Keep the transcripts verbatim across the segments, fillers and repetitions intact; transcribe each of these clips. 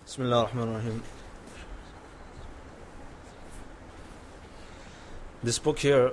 Bismillah ar-Rahman ar-Rahim. This book here,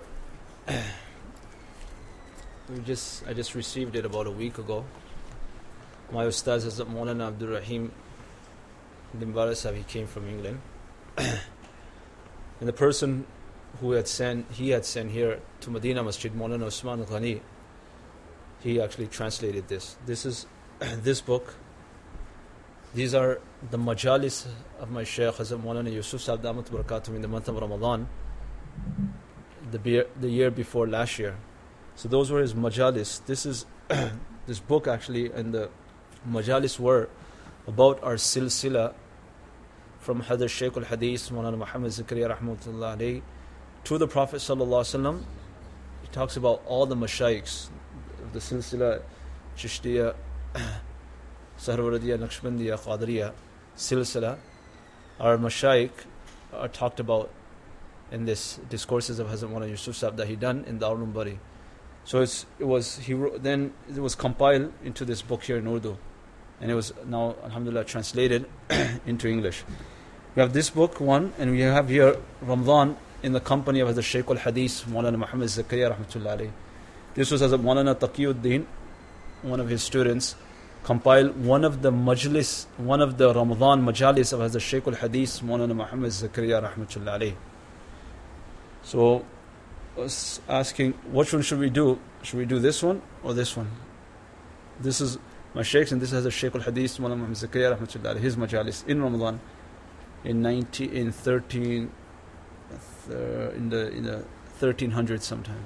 we just I just received it about a week ago. My Ustaz Hazrat Maulana Abdul Rahim Dimbara Sahib, he came from England. And the person who had sent, he had sent here to Medina Masjid, Maulana Usman Ghani, he actually translated this. This is this book. These are the majalis of my Shaykh Hazrat Maulana Yusuf Sahib Damat Barakatuh in the month of Ramadan, the, beer, the year before last year. So those were his majalis. This is this book actually, and the majalis were about our silsila from Hadith Shaykh al-Hadith Maulana Muhammad Zakaria Rahmatullah alayhi to the Prophet Sallallahu Alaihi Wasallam. He talks about all the mashaykhs of the silsila, Chishtiya, Saharwardiya, Naqshbandiya, Qadriya, silsila. Our mashayikh are talked about in this discourses of Hazrat Maulana Yusuf Sahib that he done in Darul Bari. So it's, it was he wrote, then it was compiled into this book here in Urdu, and it was now alhamdulillah translated into English. We have this book one, and we have here Ramadan in the company of Hazrat Shaykh al-Hadith Maulana Muhammad Zakaria Rahmatullah alayhi. This was Hazrat Maulana Taqiyuddin, one of his students, compiled one of the majlis, one of the Ramadan majalis of Hazrat Shaykh al-Hadith Maulana Muhammad Zakaria Rahmatullah alayhi. So I was asking, which one should we do? Should we do this one or this one? This is my Shaykh's, and this is Hazrat Shaykh al-Hadith Maulana Muhammad Zakaria Rahmatullah alayhi, his majalis in Ramadan in ninety in thirteen uh, in the in the thirteen hundreds sometime.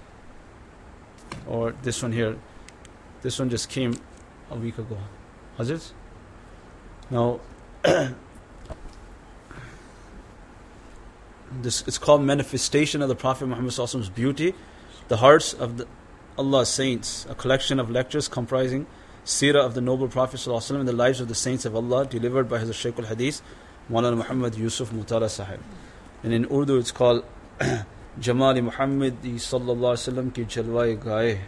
Or this one here. This one just came a week ago. Hazrat? Now, this it's called Manifestation of the Prophet Muhammad Sallallahu Alaihi Wasallam's Beauty, the Hearts of the Allah's Saints, a collection of lectures comprising Seerah of the Noble Prophet Sallallahu Alaihi Wasallam and the lives of the Saints of Allah, delivered by Hazrat Shaykh al-Hadith Maulana Muhammad Yusuf Mutala Sahib. And in Urdu it's called Jamali Muhammad Sallallahu Alaihi Wasallam ki Jalwai Gaye.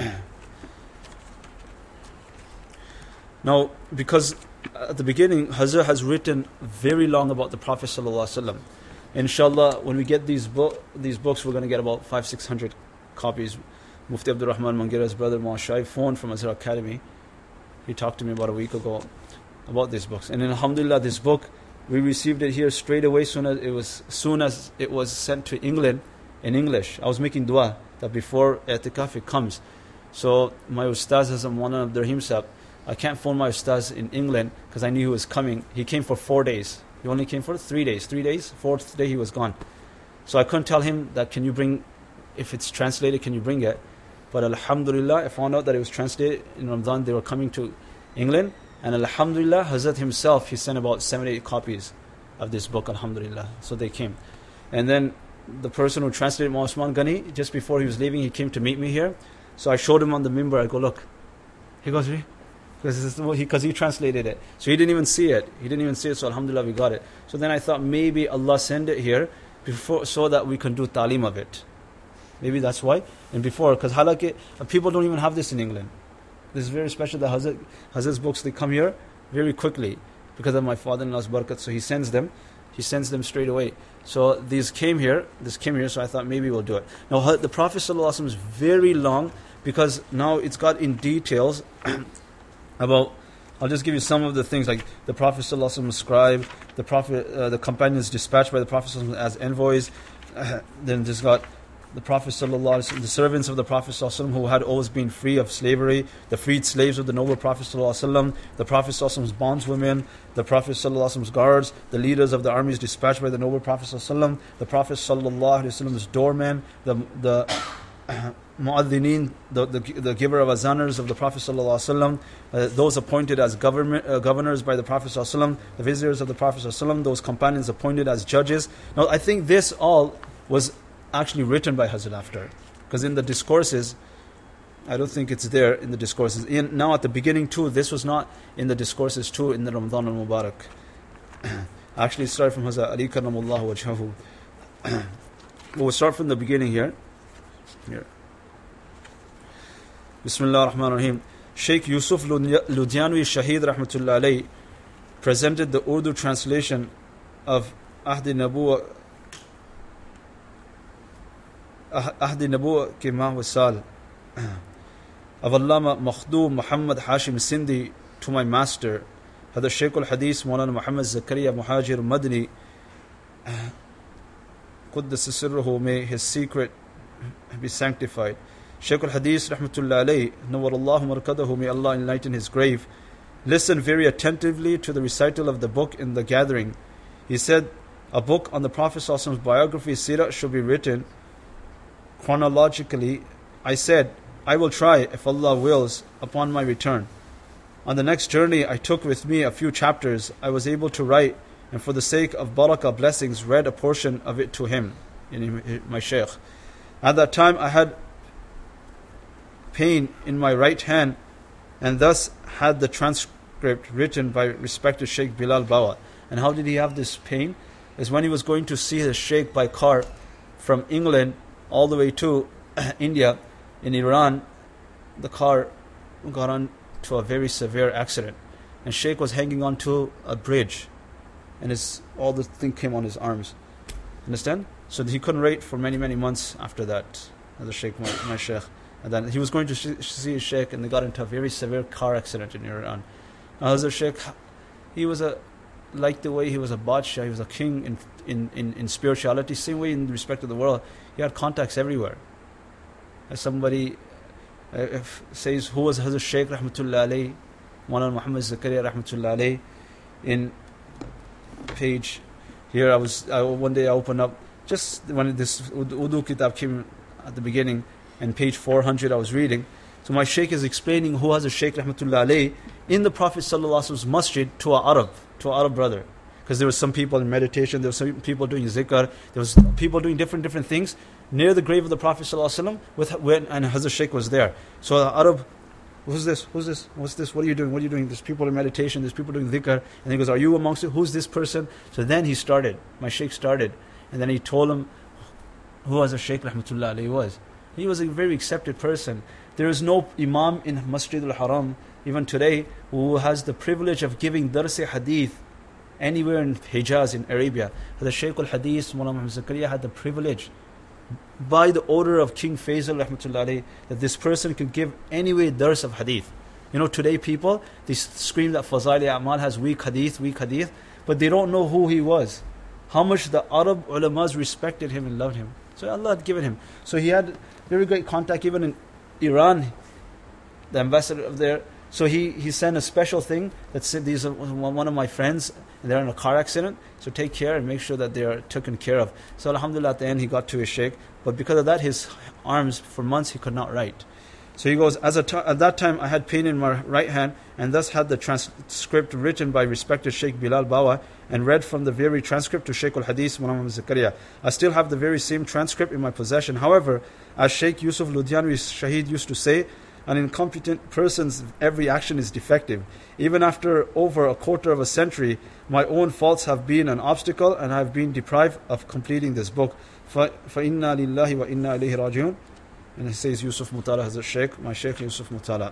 Now, because at the beginning, Hazrat has written very long about the Prophet Sallallahu Alaihi Wasallam. Inshallah, when we get these, bo- these books, we're going to get about five, six hundred copies. Mufti Abdul Rahman Mangira's brother, Mawashai, phoned from Azhar Academy. He talked to me about a week ago about these books. And in Alhamdulillah, this book, we received it here straight away soon as it was, soon as it was sent to England in English. I was making dua that before I'tikaf it comes. So my Ustaz Hazrat Maulana Abdul Rahim Sahib, I can't phone my Ustaz in England because I knew he was coming. He came for four days. He only came for three days. Three days, fourth day he was gone. So I couldn't tell him that, can you bring, if it's translated, can you bring it? But alhamdulillah, I found out that it was translated in Ramadan. They were coming to England. And alhamdulillah, Hazrat himself, he sent about seven, eight copies of this book, alhamdulillah. So they came. And then the person who translated Maulana Usman Ghani, just before he was leaving, he came to meet me here. So I showed him on the mimbar. I go, look. He goes, really? Because he, cause he translated it. So he didn't even see it. He didn't even see it, so alhamdulillah we got it. So then I thought maybe Allah send it here before, so that we can do talim of it. Maybe that's why. And before, because halaki, people don't even have this in England. This is very special that Hazrat, Hazrat's books, they come here very quickly because of my father-in-law's barakat. So he sends them. He sends them straight away. So these came here. This came here, so I thought maybe we'll do it. Now the Prophet ﷺ is very long because now it's got in details about, I'll just give you some of the things, like the Prophet ﷺ was scribe, the Prophet, uh, the companions dispatched by the Prophet ﷺ as envoys. Uh, then there's got the Prophet ﷺ, the servants of the Prophet ﷺ who had always been free of slavery, the freed slaves of the noble Prophet ﷺ, the Prophet ﷺ's bondswomen, the Prophet ﷺ's guards, the leaders of the armies dispatched by the noble Prophet ﷺ, the Prophet ﷺ's doormen, the the mu'adhineen, the, the the giver of azaners of the Prophet ﷺ, uh, those appointed as government uh, governors by the Prophet ﷺ, the visitors of the Prophet ﷺ, those companions appointed as judges. Now I think this all was actually written by Hazrat after, because in the discourses, I don't think it's there in the discourses. In, now at the beginning too, this was not in the discourses too in the Ramadan al-Mubarak. Actually it started from Hazrat Ali Karramullahu Wajhahu. We'll start from the beginning here. Here. Bismillah ar-Rahman ar-Rahim. Sheikh Yusuf Ludhianwi Shaheed Rahmatullah alayhi presented the Urdu translation of Ahdi Nabuwa Ahdi Nabuwa Ki Ma Wasal of Allama Makhdoom Muhammad Hashim Sindhi to my master, Hadar Shaykh al-Hadith Maulana Muhammad Zakaria Muhajir Madni Quddus Sirruhu, may his secret be sanctified. Shaykh al-Hadith Rahmatullah alayhi, Nawwarallahu Markadahu, may Allah enlighten his grave, listened very attentively to the recital of the book in the gathering. He said, a book on the Prophet ﷺ's biography, Sirah, should be written chronologically. I said, I will try, if Allah wills, upon my return. On the next journey, I took with me a few chapters I was able to write, and for the sake of barakah blessings, read a portion of it to him, in my Shaykh. At that time, I had pain in my right hand, and thus had the transcript written by respected Shaykh Bilal Bawa. And how did he have this pain? Is when he was going to see his Shaykh by car from England all the way to India. In Iran, the car got on to a very severe accident, and Shaykh was hanging on to a bridge, and his all the thing came on his arms. Understand? So he couldn't wait for many many months after that. The Shaykh, my, my Shaykh, and then he was going to see his Shaykh, and they got into a very severe car accident in Iran. Now, the Shaykh, he was a like the way he was a Badshah, he was a king in in in, in spirituality. Same way in respect to the world, he had contacts everywhere. As somebody uh, if says, who was Hazrat Shaykh Rahmatullah alayhi, Maulana Muhammad Zakaria Rahmatullah alayhi, in page here, I was I, one day I opened up just when this Urdu kitab came at the beginning, and page four hundred I was reading. So my Shaykh is explaining who has a Shaykh Rahmatullah alayhi in the Prophet Sallallahu Alaihi Wasallam's masjid to an Arab, to an Arab brother. Because there were some people in meditation, there were some people doing zikr, there was people doing different different things near the grave of the Prophet ﷺ, with when and Hazrat Shaykh was there. So the Arab, who's this? Who's this? What's this? What are you doing? What are you doing? There's people in meditation, there's people doing dhikr. And he goes, are you amongst it? Who's this person? So then he started, my Shaykh started. And then he told him who Hazrat Shaykh Rahmatullah alayhi was. He was a very accepted person. There is no Imam in Masjid al-Haram, even today, who has the privilege of giving Dars Hadith anywhere in Hijaz, in Arabia. The Shaykh al-Hadith, Maulana Muhammad Zakaria, had the privilege, by the order of King Faisal Rahmatullah alayhi, that this person could give anyway Dars of Hadith. You know, today people, they scream that Fazaili A'mal has weak Hadith, weak Hadith, but they don't know who he was. How much the Arab ulamas respected him and loved him. So Allah had given him. So he had very great contact even in Iran, the ambassador of there. So he, he sent a special thing that said, these are one of my friends, and they're in a car accident, so take care and make sure that they are taken care of. So alhamdulillah, at the end he got to his Shaykh, but because of that his arms, for months he could not write. So he goes, As a t- at that time I had pain in my right hand, and thus had the transcript written by respected Shaykh Bilal Bawa, and read from the very transcript to Shaykh al-Hadith Muhammad Zakaria. I still have the very same transcript in my possession. However, as Shaykh Yusuf Ludhianwi Shaheed used to say, an incompetent person's every action is defective. Even after over a quarter of a century, my own faults have been an obstacle, and I have been deprived of completing this book. فَإِنَّا لِلَّهِ وَإِنَّا إِلَيْهِ رَاجِعُونَ. And he says Yusuf Mutala has a Shaykh, my Shaykh Yusuf Mutala.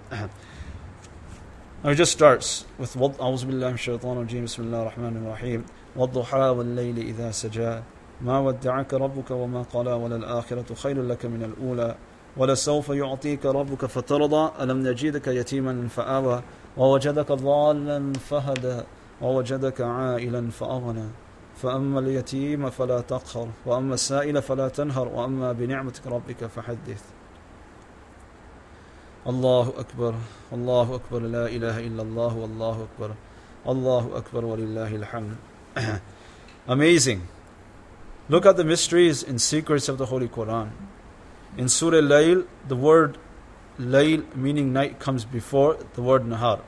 Now it just starts with أعوذ بالله من الشيطان الرجيم بسم الله الرحمن الرحيم والضحى والليل إذا سجى ما ودعك ربك وما قلى وللآخرة خير لك من الأولى ولسوف يعطيك ربك فترضى ألم نجدك يتيما فآوى ووجدك ضالا فهدى ووجدك عائلا فأغنى فأما اليتيم فلا تقهر وأما السائل فلا تنهر وأما بنعمة ربك فحدث. Allahu Akbar, Allahu Akbar, la ilaha illallah, Allahu Akbar, Allahu Akbar, wa lillahi alhamd. Amazing. Look at the mysteries and secrets of the Holy Quran. In Surah Layl, the word Layl, meaning night, comes before the word Nahar.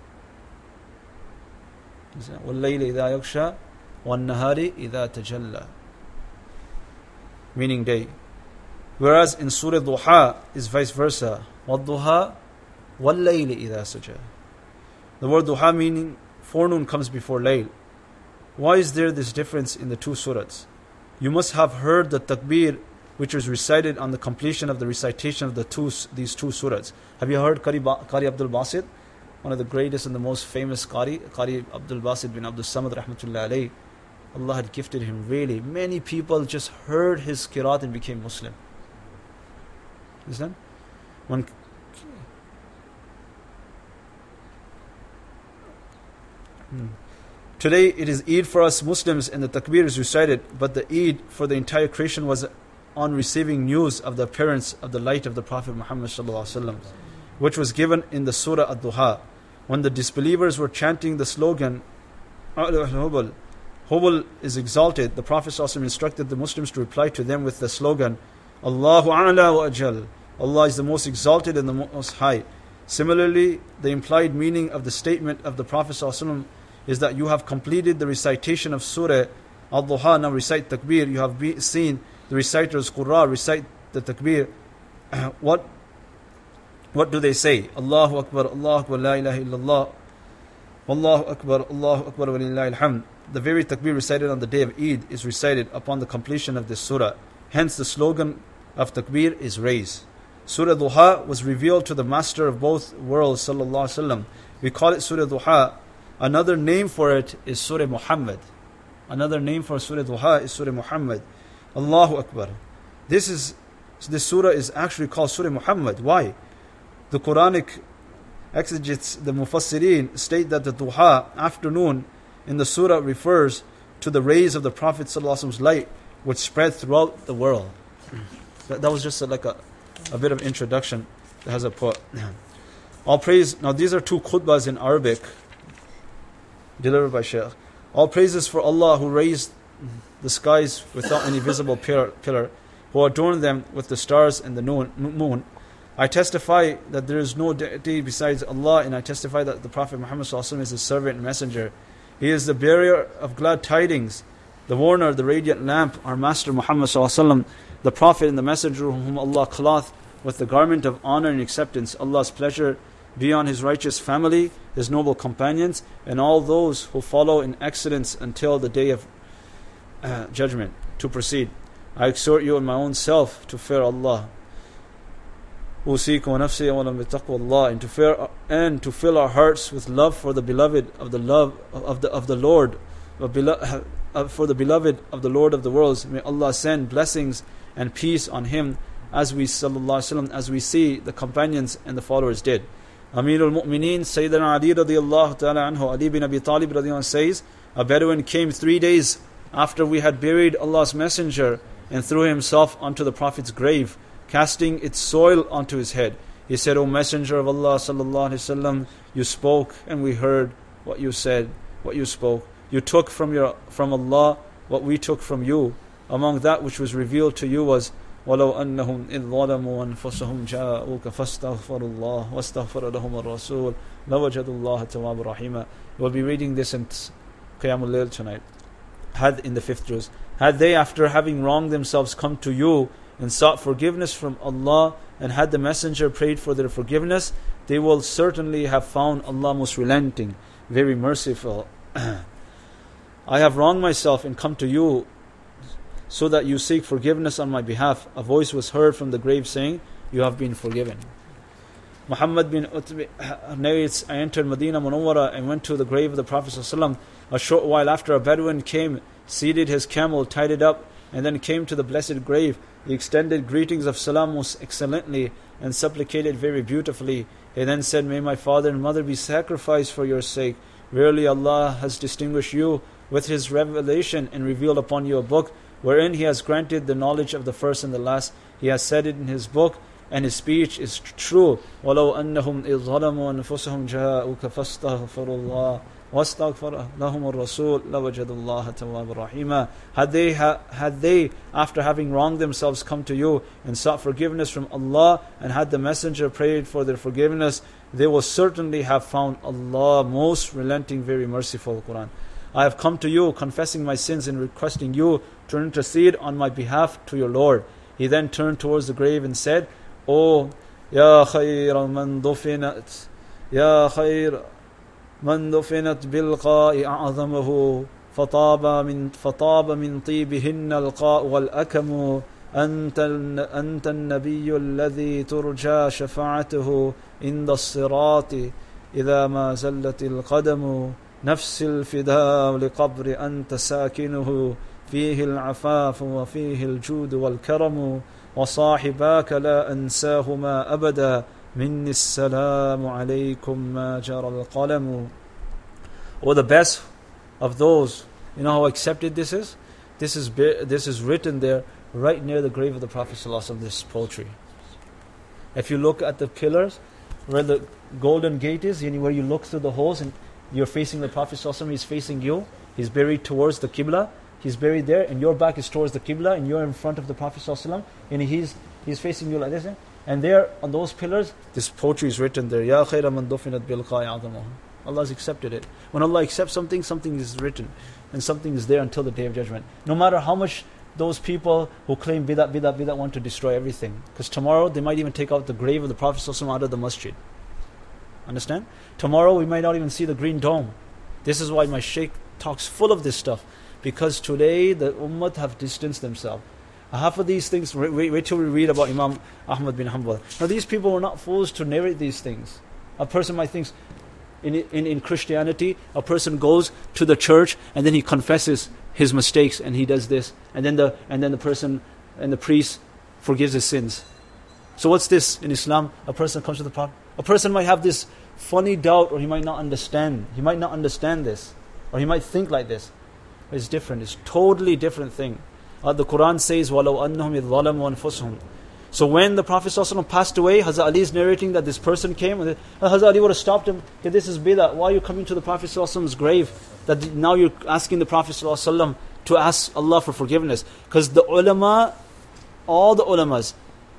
وَاللَّيْلِ إِذَا يَغْشَى وَالنَّهَارِ إِذَا تَجَلَّى, meaning day. Whereas in Surah Duha is vice versa. وَالضُّحَى وَاللَّيْلِ إِذَا سَجَى. The word Duha meaning forenoon comes before Layl. Why is there this difference in the two surahs? You must have heard the takbir which was recited on the completion of the recitation of the two these two surahs. Have you heard Qari, ba- Qari Abdul Basit? one of the greatest and the most famous Qari, Qari Abdul Basit bin Abdul Samad rahmatullahi alayhi. Allah had gifted him really. Many people just heard his qiraat and became Muslim. Understand? When hmm. Today it is Eid for us Muslims and the takbir is recited, but the Eid for the entire creation was on receiving news of the appearance of the light of the Prophet Muhammad sallallahu alaihi wasallam, which was given in the Surah Ad-Duha. When the disbelievers were chanting the slogan, Hubal, Hubal is exalted, the Prophet sallallahu alaihi wasallam instructed the Muslims to reply to them with the slogan, Allahu A'la wa Ajal, Allah is the most exalted and the most high. Similarly, the implied meaning of the statement of the Prophet sallallahu alaihi wasallam is that you have completed the recitation of Surah Al-Duha, now recite takbir. You have be, seen the reciters Qurra recite the takbir. what what do they say? Allahu Akbar, Allahu Akbar, La ilaha illallah, Wallahu Akbar, Allahu Akbar, Walillahi alhamd. The very takbir recited on the day of Eid is recited upon the completion of this surah. Hence the slogan of takbir is raised. Surah Duha was revealed to the master of both worlds, sallallahu alaihi wasallam. We call it Surah Duha. Another name for it is Surah Muhammad. Another name for Surah Duha is Surah Muhammad. Allahu Akbar. This is this surah is actually called Surah Muhammad. Why? The Quranic exegetes, the Mufassirin, state that the Duha, afternoon, in the surah refers to the rays of the Prophet ﷺ's light, which spread throughout the world. That, that was just a, like a, a bit of introduction that has a put. All praise. Now these are two khutbahs in Arabic, delivered by Shaykh. All praises for Allah who raised the skies without any visible pillar, pillar, who adorned them with the stars and the moon. I testify that there is no deity besides Allah, and I testify that the Prophet Muhammad ﷺ is his servant and messenger. He is the bearer of glad tidings, the warner, the radiant lamp, our Master Muhammad ﷺ, the Prophet and the Messenger whom Allah clothed with the garment of honor and acceptance. Allah's pleasure be on his righteous family, his noble companions, and all those who follow in excellence until the day of uh, judgment. To proceed, I exhort you and my own self to fear Allah. Usikum wa nafsi wa lam bittaqwallah, and to fear and to fill our hearts with love for the beloved of the love of the of the Lord, for the beloved of the Lord of the worlds. May Allah send blessings and peace on him, as we sallallahu alaihi wasallam, as we see the companions and the followers did. Amirul Mu'mineen Sayyidina Ali radiyallahu ta'ala anhu, Ali bin Abi Talib radiyallahu anhu says, a Bedouin came three days after we had buried Allah's Messenger and threw himself onto the Prophet's grave, casting its soil onto his head. He said, O Messenger of Allah sallallahu alaihi wasallam, you spoke and we heard what you said, what you spoke. You took from your from Allah what we took from you. Among that which was revealed to you was, وَلَوْ أَنَّهُمْ إِذْ ظَلَمُوا أَنفُسَهُمْ جَاءُوكَ فَاسْتَغْفَرُوا اللَّهَ وَاسْتَغْفَرَ لَهُمُ الرَّسُولُ لَوَجَدُوا اللَّهَ تَوَّابًا رَحِيمًا. We'll be reading this in Qiyamul Layl tonight. Had in the fifth juz. Had they, after having wronged themselves, come to you and sought forgiveness from Allah, and had the Messenger prayed for their forgiveness, they will certainly have found Allah most relenting, very merciful. I have wronged myself and come to you so that you seek forgiveness on my behalf. A voice was heard from the grave saying, you have been forgiven. Muhammad bin Utbi narrates, I entered Medina Munawwara and went to the grave of the Prophet ﷺ. A short while after, a Bedouin came, seated his camel, tied it up, and then came to the blessed grave. He extended greetings of salam most excellently and supplicated very beautifully. He then said, may my father and mother be sacrificed for your sake. Verily Allah has distinguished you with his revelation and revealed upon you a book wherein he has granted the knowledge of the first and the last. He has said it in his book, and his speech is true. وَلَوْ أَنَّهُمْ إِذْ ظَلَمُوا أَنفُسَهُمْ جَاءُوكَ فَاسْتَغْفَرُوا اللَّهَ وَاسْتَغْفَرَ لَهُمُ الرَّسُولُ لَوَجَدُوا اللَّهَ تَوَّابًا رَحِيمًا. Had they, ha- had they, after having wronged themselves, come to you and sought forgiveness from Allah, and had the Messenger prayed for their forgiveness, they will certainly have found Allah most relenting, very merciful. Quran. I have come to you, confessing my sins and requesting you to intercede on my behalf to your Lord. He then turned towards the grave and said, O Ya khayra man dufinat, Ya khayra man dufinat bilqa'i a'zamahu, fataba min fataba min tibihinna alqa' wal akamu, anta anta an-nabiyyu alladhi turja shafa'atuhu inda as-sirati. إذا ما زلت القدم نفس الفداء لقبر أنت ساكنه فيه العفاف وفيه الجود والكرم وصاحباك لا أنساهما أبدا مني السلام عليكم ما جرى القلم. Or the best of those, you know how accepted this is? This is this is written there right near the grave of the Prophet ﷺ, this poetry. If you look at the pillars where the golden gate is, where you look through the holes and you're facing the Prophet ﷺ, he's facing you, he's buried towards the Qibla, he's buried there and your back is towards the Qibla and you're in front of the Prophet ﷺ and he's he's facing you like this. And there on those pillars, this poetry is written there. Ya khayra man dufinat bil qa'i a'zamahu. Allah has accepted it. When Allah accepts something, something is written and something is there until the Day of Judgment. No matter how much those people who claim bidah, bidah, bidah want to destroy everything. Because tomorrow they might even take out the grave of the Prophet ﷺ out of the masjid. Understand? Tomorrow we might not even see the green dome. This is why my Shaykh talks full of this stuff. Because today the ummah have distanced themselves. Half of these things, wait, wait till we read about Imam Ahmad bin Hanbal. Now these people were not fools to narrate these things. A person might think, in, in, in Christianity, a person goes to the church and then he confesses his mistakes and he does this. And then the and then the person and the priest forgives his sins. So what's this in Islam? A person comes to the Prophet. A person might have this funny doubt or he might not understand. He might not understand this. Or he might think like this. It's different. It's totally different thing. Uh, the Quran says, وَلَوْ أَنَّهُمْ إِذْ ظَلَمُوا أَنفُسَهُمْ. So when the Prophet ﷺ passed away, Hazrat Ali is narrating that this person came, and Hazrat Ali would have stopped him. Okay, this is bidah. Why are you coming to the Prophet ﷺ's grave? That now you're asking the Prophet ﷺ to ask Allah for forgiveness. Because the ulama, all the ulamas,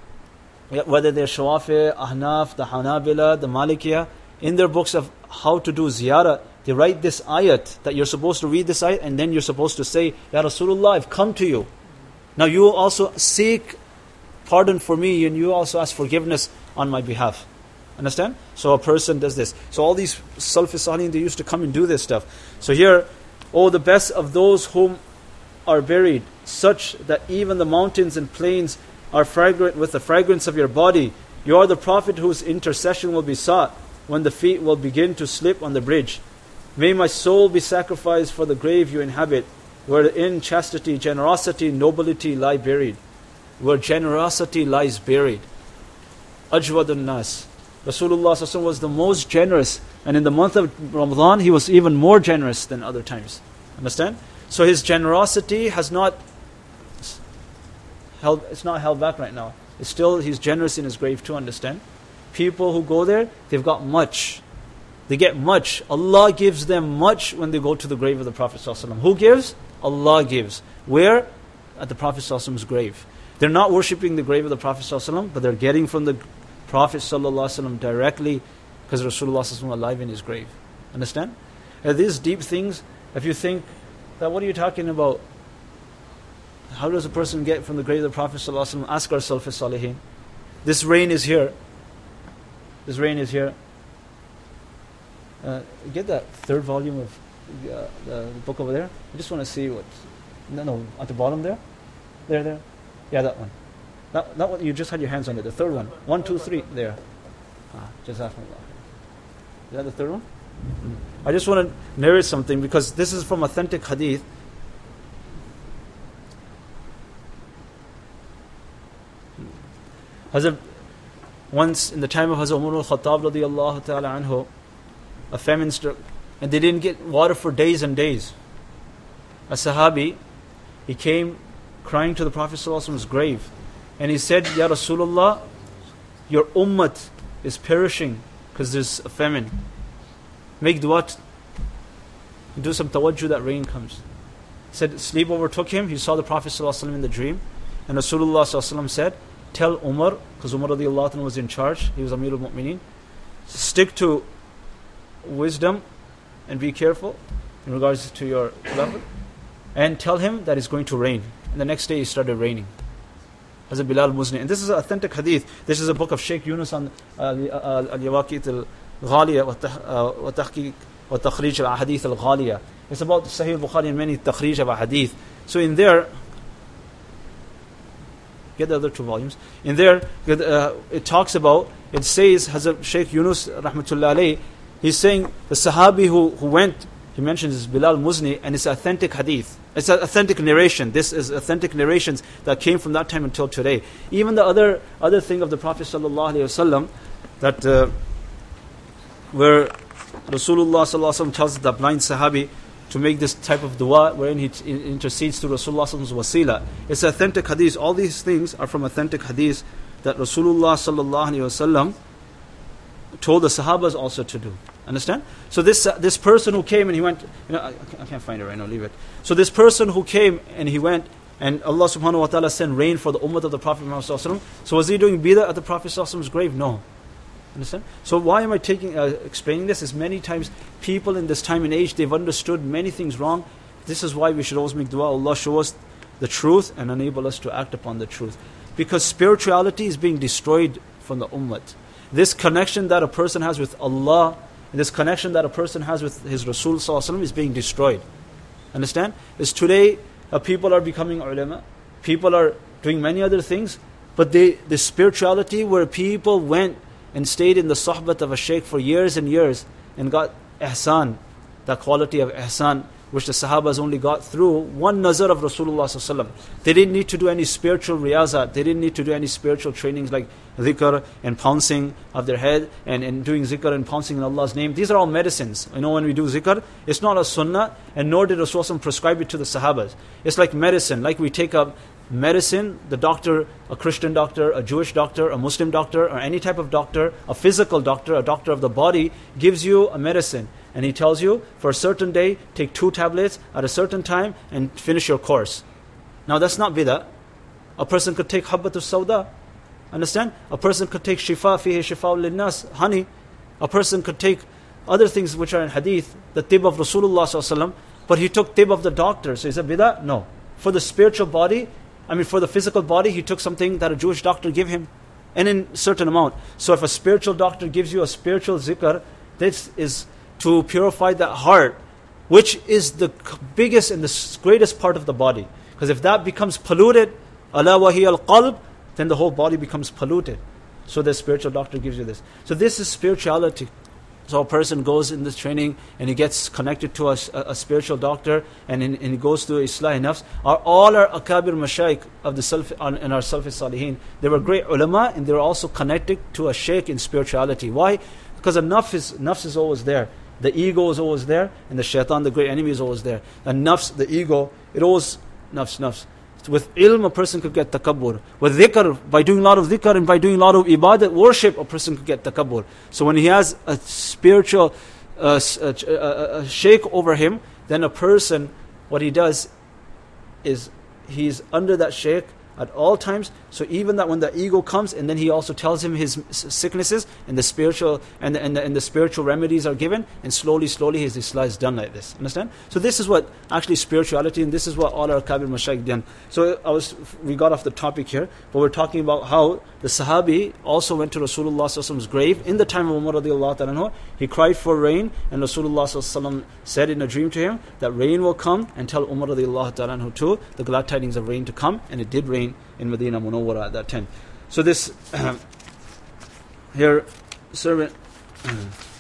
whether they're Shawafi, Ahnaf, the Hanabila, the Malikiyah, in their books of how to do ziyarah, they write this ayat, that you're supposed to read this ayat, and then you're supposed to say, Ya Rasulullah, I've come to you. Now you also seek pardon for me, and you also ask forgiveness on my behalf. Understand? So a person does this. So all these Salaf Salihin, they used to come and do this stuff. So here, oh, the best of those whom are buried, such that even the mountains and plains are fragrant with the fragrance of your body. You are the Prophet whose intercession will be sought when the feet will begin to slip on the bridge. May my soul be sacrificed for the grave you inhabit, wherein chastity, generosity, nobility lie buried. Where generosity lies buried. Ajwadun nas. Rasulullah sallallahu alaihi wasallam was the most generous, and in the month of Ramadan he was even more generous than other times. Understand? So his generosity has not held, it's not held back right now. It's still, he's generous in his grave too, understand? People who go there, they've got much. They get much. Allah gives them much when they go to the grave of the Prophet sallallahu alaihi wasallam. Who gives? Allah gives. Where? At the Prophet sallallahu alaihi wasallam's grave. They're not worshipping the grave of the Prophet ﷺ, but they're getting from the Prophet ﷺ directly, because Rasulullah ﷺ is alive in his grave. Understand? And these deep things, if you think that, what are you talking about? How does a person get from the grave of the Prophet ﷺ? Ask our Salaf Salihin. This rain is here. This rain is here. Uh, get that third volume of uh, the, the book over there. I just want to see what. No, no, at the bottom there. There, there. Yeah, that one. That, that one, you just had your hands on it. The third one. One, two, three. There. Ah, Jazakumullah. Is that the third one? Mm-hmm. I just want to narrate something because this is from authentic hadith. Hazrat, once in the time of Hazrat Umar al-Khattab radiyallahu ta'ala anhu, a famine struck, and they didn't get water for days and days. A Sahabi, he came crying to the Prophet ﷺ's grave, and he said, Ya Rasulullah, your ummah is perishing because there's a famine. Make dua, do some tawajjuh that rain comes. He said sleep overtook him. He saw the Prophet ﷺ in the dream, and Rasulullah ﷺ said, tell Umar, because Umar radiallahu anhu was in charge, he was Amirul Mu'mineen, stick to wisdom and be careful in regards to your beloved, and tell him that it's going to rain. And the next day it started raining. Hazrat Bilal Muzni. And this is an authentic hadith. This is a book of Shaykh Yunus on Al-Yawaqit Al-Ghaliya wa Tahqiq wa Takhrij Al-Ahadith Al-Ghaliya. It's about Sahih Bukhari and many Takhrij of Ahadith. So in there, get the other two volumes. In there, uh, it talks about, it says, Hazrat Shaykh Yunus Rahmatullah alayhi, He's saying the Sahabi who, who went, he mentions is Bilal Muzni, and it's authentic hadith. It's an authentic narration. This is authentic narrations that came from that time until today. Even the other other thing of the Prophet sallallahu alaihi wasallam, that uh, where Rasulullah sallallahu alaihi wasallam tells the blind Sahabi to make this type of dua, wherein he t- intercedes to Rasulullah sallallahu alaihi wasallam's wasila. It's authentic hadith. All these things are from authentic hadith that Rasulullah sallallahu alaihi wasallam told the Sahabas also to do. Understand? So this uh, this person who came and he went, you know, I, I can't find it right now, leave it. So this person who came and he went, and Allah subhanahu wa ta'ala sent rain for the ummah of the Prophet Muhammad sallallahu alaihi wasallam. So was he doing bidah at the Prophet sallallahu alaihi wasallam's grave? No. Understand? So why am I taking uh, explaining this? Is many times people in this time and age, they've understood many things wrong. This is why we should always make dua. Allah show us the truth and enable us to act upon the truth. Because spirituality is being destroyed from the ummah. This connection that a person has with Allah, this connection that a person has with his Rasul sallallahu alaihi wasallam is being destroyed. Understand? Is today uh, people are becoming ulama, people are doing many other things, but they, the spirituality where people went and stayed in the sohbat of a sheikh for years and years and got ihsan, that quality of ihsan which the Sahabas only got through one nazar of Rasulullah sallallahu alaihi wasallam. They didn't need to do any spiritual riyazat. They didn't need to do any spiritual trainings like dhikr and pouncing of their head and, and doing zikr and pouncing in Allah's name. These are all medicines. You know, when we do zikr, it's not a sunnah, and nor did Rasulullah prescribe it to the Sahabas. It's like medicine. Like we take up medicine, the doctor, a Christian doctor, a Jewish doctor, a Muslim doctor, or any type of doctor, a physical doctor, a doctor of the body, gives you a medicine. And he tells you, for a certain day, take two tablets at a certain time and finish your course. Now that's not bid'ah. A person could take habbatus sauda. Understand? A person could take shifa fihi shifa'ul linnas, honey. A person could take other things which are in hadith, the tib of Rasulullah sallallahu alaihi wasallam, but he took tib of the doctor. So is it bid'ah? No. For the spiritual body, I mean for the physical body, he took something that a Jewish doctor gave him, and in certain amount. So if a spiritual doctor gives you a spiritual zikr, this is to purify the heart, which is the biggest and the greatest part of the body. Because if that becomes polluted, ala wahi al-qalb, then the whole body becomes polluted. So the spiritual doctor gives you this. So this is spirituality. So a person goes in this training and he gets connected to a, a, a spiritual doctor, and, in, and he goes to Islah nafs. Are all our akabir mashaykh of the Salaf and our Salaf Salihin, they were great ulama, and they were also connected to a shaykh in spirituality. Why? Because a nafs is, nafs is always there. The ego is always there, and the shaitan, the great enemy, is always there. And nafs, the ego, it always, nafs, nafs. With ilm, a person could get takabbur. With dhikr, by doing a lot of dhikr and by doing a lot of ibadat, worship, a person could get takabbur. So when he has a spiritual uh, a, a, a shaykh over him, then a person, what he does is he's under that shaykh at all times. So even that when the ego comes, and then he also tells him his sicknesses, and the spiritual and the, and the, and the spiritual remedies are given, and slowly, slowly his Islah is done like this. Understand? So this is what actually spirituality, and this is what all our Kabir Mashaykh done. So I was, we got off the topic here, but we're talking about how the Sahabi also went to Rasulullah sallallahu alaihi wasallam's grave in the time of Umar radiallahu ta'ala. He cried for rain, and Rasulullah sallallahu alaihi wasallam said in a dream to him that rain will come, and tell Umar radiallahu ta'ala too the glad tidings of rain to come, and it did rain in Medina Munawwara at that time. So this uh, here servant uh,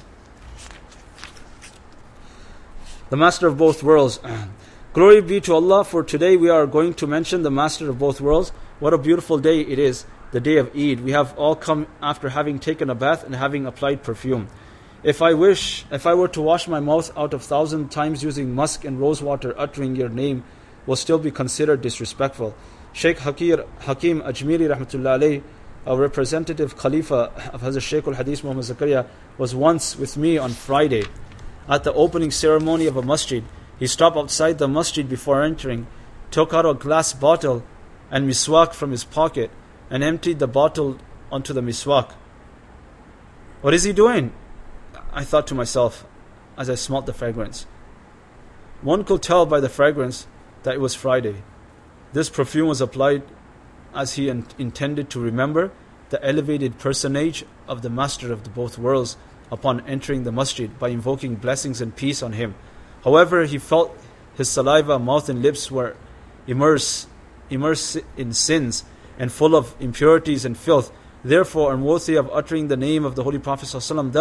the master of both worlds. Uh, glory be to Allah, for today we are going to mention the master of both worlds. What a beautiful day it is, the day of Eid. We have all come after having taken a bath and having applied perfume. If I wish, if I were to wash my mouth out of thousand times using musk and rose water, uttering your name will still be considered disrespectful. Sheikh Hakir, Hakim Ajmiri Rahmatullah alayhi, a representative Khalifa of Hazrat Sheikh al-Hadith Muhammad Zakaria, was once with me on Friday at the opening ceremony of a masjid. He stopped outside the masjid before entering, took out a glass bottle and miswak from his pocket, and emptied the bottle onto the miswak. What is he doing? I thought to myself as I smelt the fragrance. One could tell by the fragrance that it was Friday. This perfume was applied as he in- intended to remember the elevated personage of the master of the both worlds upon entering the masjid by invoking blessings and peace on him. However, he felt his saliva, mouth and lips were immersed, immersed in sins and full of impurities and filth, therefore unworthy of uttering the name of the Holy Prophet ﷺ. Thus,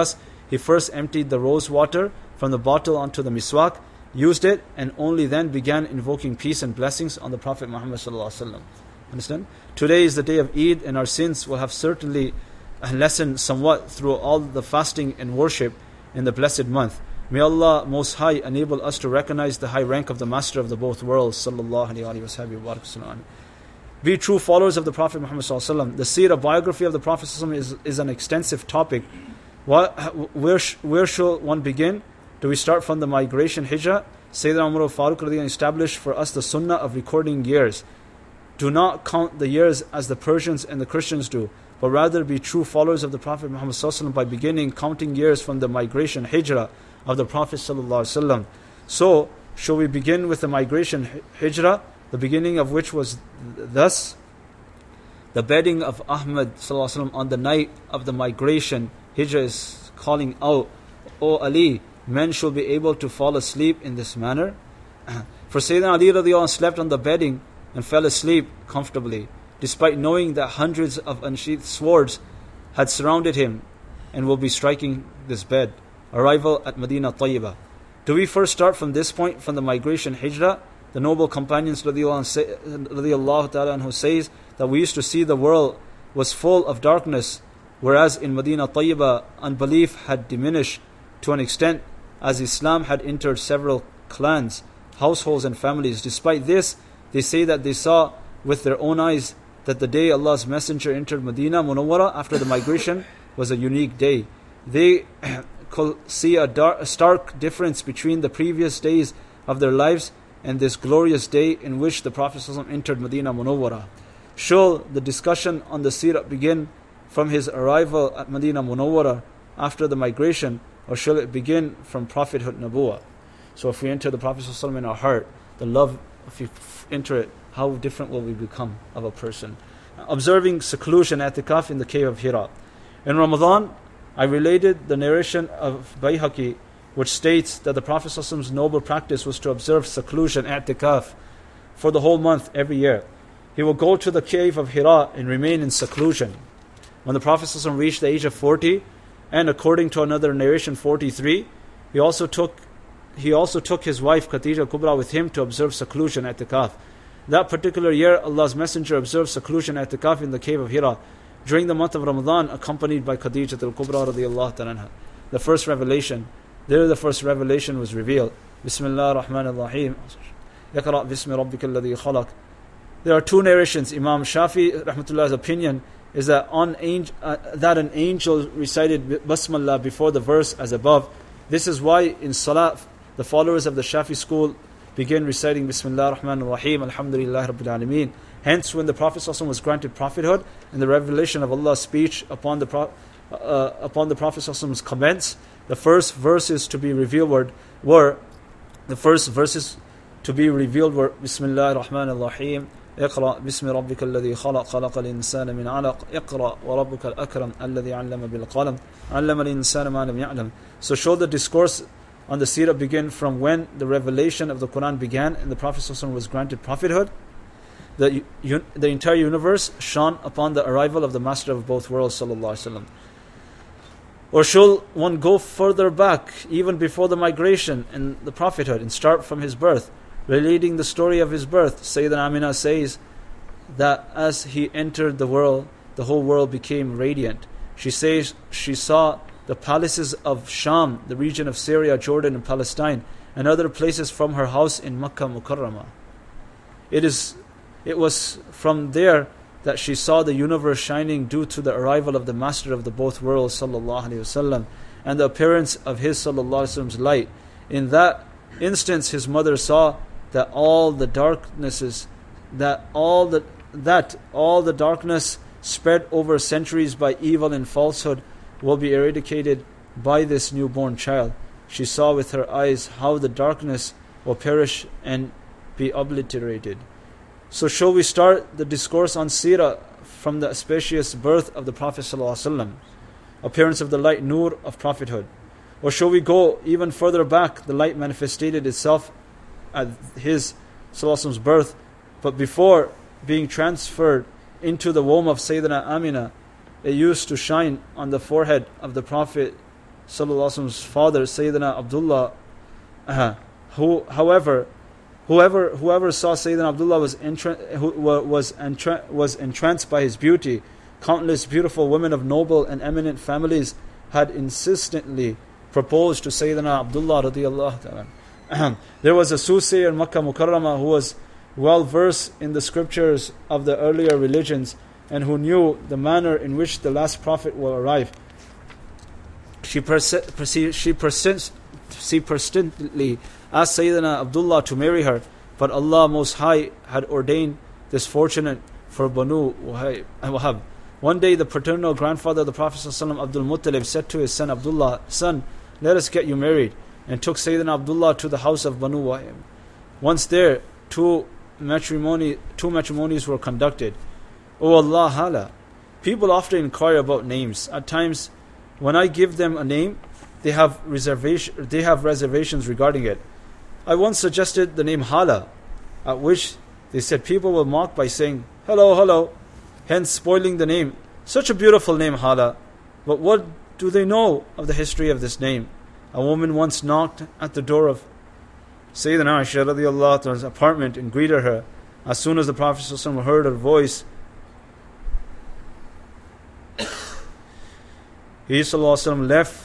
he first emptied the rose water from the bottle onto the miswak, used it, and only then began invoking peace and blessings on the Prophet Muhammad sallallahu alaihi wasallam. Understand? Today is the day of Eid, and our sins will have certainly lessened somewhat through all the fasting and worship in the blessed month. May Allah Most High enable us to recognize the high rank of the Master of the both worlds, sallallahu alaihi wasallam. Be true followers of the Prophet Muhammad sallallahu alaihi wasallam. The seerah, biography of the Prophet sallallahu alaihi wasallam is, is an extensive topic. What, where, where shall one begin? Do we start from the migration hijrah? Sayyidina Umar al-Faruq radhiyallahu anhu established for us the sunnah of recording years. Do not count the years as the Persians and the Christians do, but rather be true followers of the Prophet Muhammad sallallahu alaihi wasallam by beginning counting years from the migration hijrah of the Prophet sallallahu alaihi wasallam. So, shall we begin with the migration hijrah, the beginning of which was thus: the bedding of Ahmad sallallahu alaihi wasallam on the night of the migration hijrah is calling out, O Ali, men shall be able to fall asleep in this manner. For Sayyidina Ali radiallahu anh slept on the bedding and fell asleep comfortably, despite knowing that hundreds of unsheathed swords had surrounded him and will be striking this bed. Arrival at Medina Tayyibah. Do we first start from this point, from the migration hijrah? The noble companions radiallahu ta'ala anhu says that we used to see the world was full of darkness, whereas in Medina Tayyibah unbelief had diminished to an extent as Islam had entered several clans, households and families. Despite this, they say that they saw with their own eyes that the day Allah's Messenger entered Medina Munawwara after the migration was a unique day. They could see a, dark, a stark difference between the previous days of their lives and this glorious day in which the Prophet ﷺ entered Medina Munawwara. Shall the discussion on the seerah begin from his arrival at Medina Munawwara after the migration, or shall it begin from prophethood Nabuwah? So if we enter the Prophet ﷺ in our heart, the love, if you enter it, how different will we become of a person? Observing seclusion at i'tikaf in the cave of Hira. In Ramadan, I related the narration of Bayhaqi, which states that the Prophet ﷺ's noble practice was to observe seclusion at i'tikaf for the whole month every year. He will go to the cave of Hira and remain in seclusion. When the Prophet ﷺ reached the age of forty, and according to another narration forty-three, he also took he also took his wife Khadija Kubra with him to observe seclusion at i'tikaf. That particular year, Allah's Messenger observed seclusion at i'tikaf in the cave of Hira during the month of Ramadan, accompanied by Khadija al-Kubra radiyallahu ta'ala anha. The first revelation, there the first revelation was revealed. Bismillah ar-Rahman ar-Rahim. Iqra' bismi rabbika alladhi khalaq. There are two narrations. Imam Shafi rahmatullah's opinion is that on angel, uh, that an angel recited Basmallah before the verse as above. This is why in Salat, the followers of the Shafi school begin reciting Bismillah ar-Rahman ar-Rahim, Alhamdulillah Rabbil Alameen. Hence, when the Prophet ﷺ was granted prophethood and the revelation of Allah's speech upon the Pro- uh, upon the Prophet ﷺ's comments, the first verses to be revealed were, were the first verses to be revealed were Bismillah ar-Rahman ar-Rahim. اقرأ باسم ربك الذي خلق خلق الإنسان من علق اقرأ وربك الأكرم الذي علم بالقلم علم الإنسان ما لم يعلم. So shall the discourse on the seerah begin from when the revelation of the Quran began and the Prophet ﷺ was granted prophethood? The, the entire universe shone upon the arrival of the Master of both worlds sallallahu alaihi wasallam. Or shall one go further back, even before the migration and the prophethood, and start from his birth? Relating the story of his birth, Sayyidina Amina says that as he entered the world, the whole world became radiant. She says she saw the palaces of Sham, the region of Syria, Jordan and Palestine, and other places from her house in Makkah Mukarramah. It is, it was from there that she saw the universe shining due to the arrival of the Master of the both worlds sallallahu alaihi wasallam and the appearance of his sallallahu alaihi wasallam's light. In that instance, his mother saw that all the darknesses, that all the that all the darkness spread over centuries by evil and falsehood will be eradicated by this newborn child. She saw with her eyes how the darkness will perish and be obliterated. So shall we start the discourse on seerah from the auspicious birth of the Prophet ﷺ, appearance of the light nur of prophethood? Or shall we go even further back? The light manifested itself at his Salasam's birth, but before being transferred into the womb of Sayyidina Amina, it used to shine on the forehead of the Prophet Prophet's father, Sayyidina Abdullah, uh, who, however, whoever whoever saw Sayyidina Abdullah was entra- who, was entra- was entranced by his beauty. Countless beautiful women of noble and eminent families had insistently proposed to Sayyidina Abdullah radiyallahu ta'ala. There was a soothsayer in Makkah Mukarramah who was well versed in the scriptures of the earlier religions and who knew the manner in which the last prophet will arrive. She, persi- persi- she, persist- she persistently asked Sayyidina Abdullah to marry her, but Allah Most High had ordained this fortunate for Banu Wahab. One day the paternal grandfather of the Prophet ﷺ, Abdul Muttalib, said to his son Abdullah, "Son, let us get you married," and took Sayyidina Abdullah to the house of Banu Wahab. Once there, two matrimony, two matrimonies were conducted. O Allah Hala, people often inquire about names. At times, when I give them a name, they have reservation, they have reservations regarding it. I once suggested the name Hala, at which they said people will mock by saying, "Hello, hello," hence spoiling the name. Such a beautiful name, Hala. But what do they know of the history of this name? A woman once knocked at the door of Sayyidina Aisha radiyallahu anha's apartment and greeted her. As soon as the Prophet ﷺ heard her voice, he ﷺ left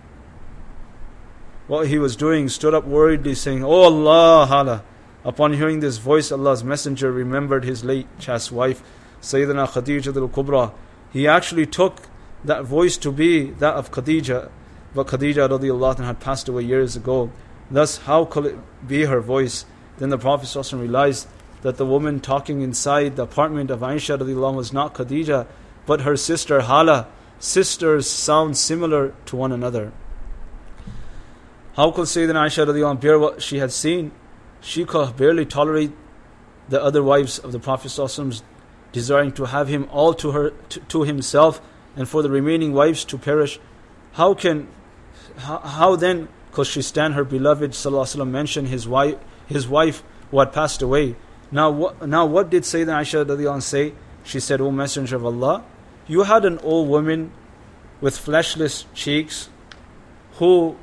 what he was doing, stood up worriedly, saying, "Oh Allah, Hala." Upon hearing this voice, Allah's Messenger remembered his late chaste wife, Sayyidina Khadija al-Kubra. He actually took that voice to be that of Khadija, but Khadija radiyallahu anha had passed away years ago. Thus, how could it be her voice? Then the Prophet ﷺ realized that the woman talking inside the apartment of Aisha radiyallahu anha was not Khadija, but her sister Hala. Sisters sound similar to one another. How could Sayyidina Aisha radiyallahu anha bear what she had seen? She could barely tolerate the other wives of the Prophet ﷺ, desiring to have him all to her to, to himself, and for the remaining wives to perish. How can how, how then could she stand her beloved ﷺ mention his wife his wife who had passed away? Now what now what did Sayyidina Aisha radiyallahu anha say? She said, "O Messenger of Allah, you had an old woman with fleshless cheeks who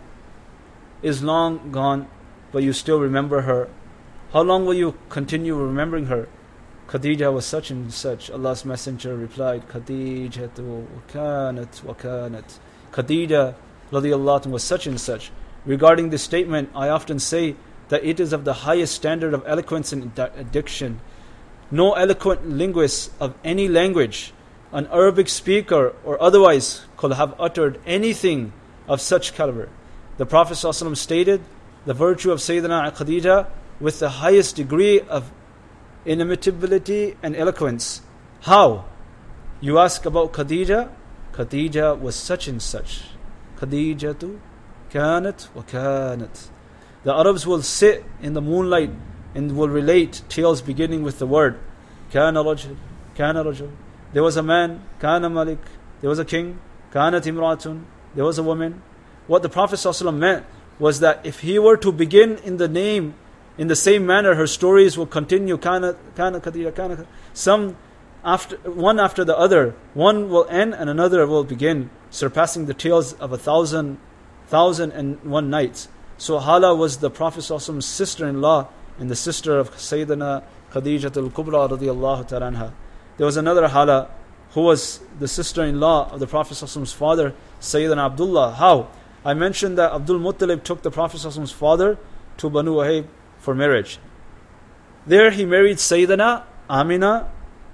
is long gone, but you still remember her. How long will you continue remembering her?" Khadija was such and such. Allah's Messenger replied, "Khadija tu wakanat wakanat." Khadija radiyallahu anha was such and such. Regarding this statement, I often say that it is of the highest standard of eloquence and diction. No eloquent linguist of any language, an Arabic speaker or otherwise, could have uttered anything of such caliber. The Prophet ﷺ stated the virtue of Sayyidina Khadija with the highest degree of inimitability and eloquence. How? You ask about Khadija? Khadija was such and such. Khadija tu kanat wa kanat. The Arabs will sit in the moonlight and will relate tales beginning with the word Kana rajul, Kana rajul. There was a man, Kana malik. There was a king, Kanat imratun. There was a woman. What the Prophet ﷺ meant was that if he were to begin in the name, in the same manner, her stories will continue. Kana, Kana, Khadija, Kana. Some after one after the other, one will end and another will begin, surpassing the tales of a thousand, thousand and one nights. So Hala was the Prophet ﷺ's sister-in-law and the sister of Sayyidina Khadija al-Kubra radiyallahu ta'ala anha. There was another Hala who was the sister-in-law of the Prophet ﷺ's father, Sayyidina Abdullah. How? I mentioned that Abdul Muttalib took the Prophet ﷺ's father to Banu Wahab for marriage. There he married Sayyidina Amina.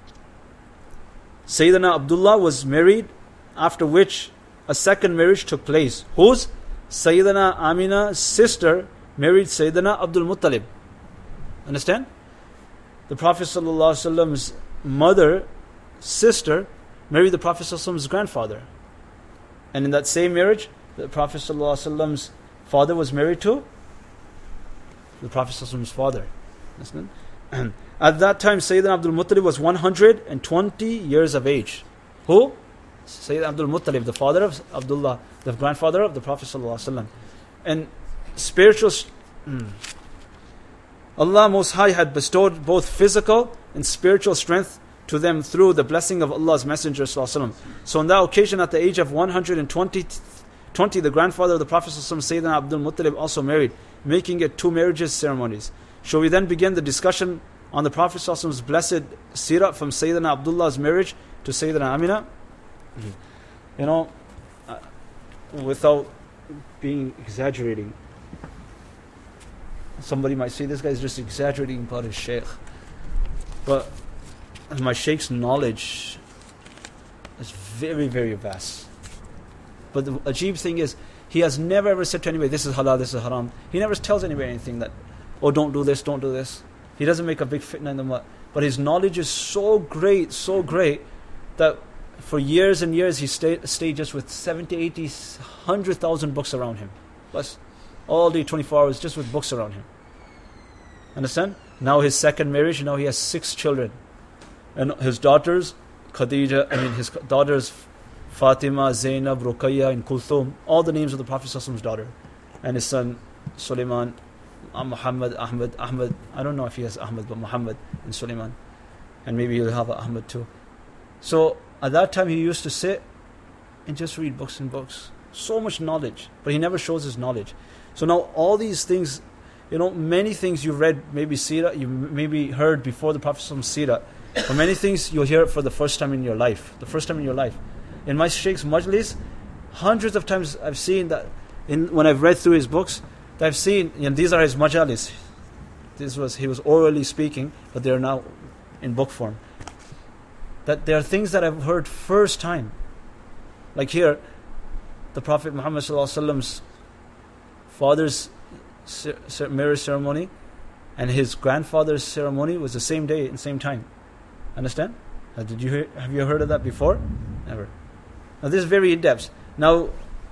Sayyidina Abdullah was married, after which a second marriage took place. Whose? Sayyidina Amina's sister married Sayyidina Abdul Muttalib. Understand? The Prophet ﷺ's mother, sister, married the Prophet ﷺ's grandfather. And in that same marriage, the Prophet ﷺ's father was married to the Prophet ﷺ's father. Understand? And at that time, Sayyidina Abdul Muttalib was one hundred twenty years of age. Who? Sayyidina Abdul Muttalib, the father of Abdullah, the grandfather of the Prophet ﷺ. And spiritual... Mm, Allah Most High had bestowed both physical and spiritual strength to them through the blessing of Allah's Messenger ﷺ. So on that occasion, at the age of one hundred twenty, twenty. The grandfather of the Prophet Sayyidina Abdul Muttalib also married, making it two marriages ceremonies. Shall we then begin the discussion on the Prophet Prophet's blessed seerah from Sayyidina Abdullah's marriage to Sayyidina Amina? Mm-hmm. You know, uh, without being exaggerating, somebody might say this guy's just exaggerating about his shaykh. But my shaykh's knowledge is very, very vast. But the ajib thing is, he has never ever said to anybody, this is halal, this is haram. He never tells anybody anything that, oh, don't do this, don't do this. He doesn't make a big fitna in the mud. But his knowledge is so great, so great, that for years and years he stayed, stayed just with seventy, eighty, one hundred thousand books around him. Plus, all day, twenty-four hours, just with books around him. Understand? Now his second marriage, now he has six children. And his daughters, Khadija, I mean his daughters, Fatima, Zainab, Ruqayya, and Kulthum, all the names of the Prophet's daughter. And his son, Sulaiman, Muhammad, Ahmed, Ahmed, I don't know if he has Ahmed, but Muhammad and Sulaiman. And maybe he'll have Ahmed too. So at that time he used to sit and just read books and books. So much knowledge, but he never shows his knowledge. So now all these things, you know, many things you've read, maybe seerah, you maybe heard before the Prophet's seerah, but many things you'll hear it for the first time in your life. The first time in your life. In my shaykh's majlis, hundreds of times I've seen that, in, when I've read through his books, that I've seen, and these are his majalis. This was, he was orally speaking, but they're now in book form. That there are things that I've heard first time. Like here, the Prophet Muhammad sallallahu alaihi wasallam's father's marriage ceremony and his grandfather's ceremony was the same day and same time. Understand? Uh, did you hear, have you heard of that before? Never. Now this is very in depth. Now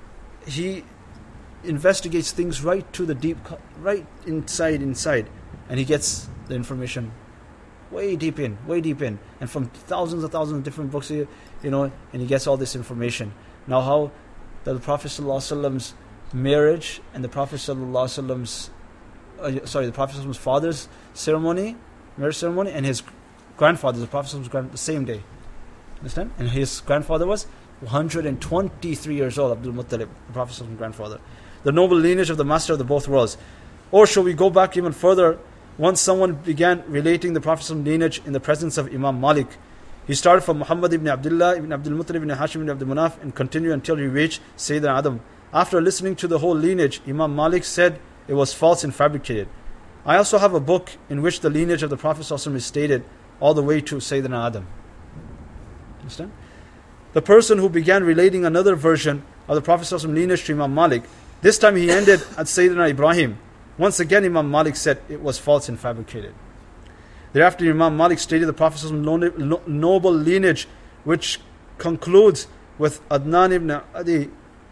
he investigates things right to the deep, right inside, inside, and he gets the information way deep in, way deep in, and from thousands and thousands of different books, you know, and he gets all this information. Now how the Prophet ﷺ's marriage and the Prophet ﷺ's, uh, sorry, the Prophet ﷺ's father's ceremony, marriage ceremony, and his grandfather's, the Prophet ﷺ's grand, the same day. Understand? And his grandfather was one hundred twenty-three years old, Abdul Muttalib, the Prophet ﷺ's grandfather. The noble lineage of the master of the both worlds. Or shall we go back even further? Once someone began relating the Prophet's lineage in the presence of Imam Malik. He started from Muhammad ibn Abdullah ibn Abdul Muttalib ibn Hashim ibn Abdul Manaf and continued until he reached Sayyidina Adam. After listening to the whole lineage, Imam Malik said it was false and fabricated. I also have a book in which the lineage of the Prophet ﷺ is stated all the way to Sayyidina Adam. Understand? The person who began relating another version of the Prophet ﷺ lineage to Imam Malik, this time he ended at Sayyidina Ibrahim. Once again Imam Malik said it was false and fabricated. Thereafter Imam Malik stated the Prophet's noble lineage, which concludes with Adnan ibn Adi,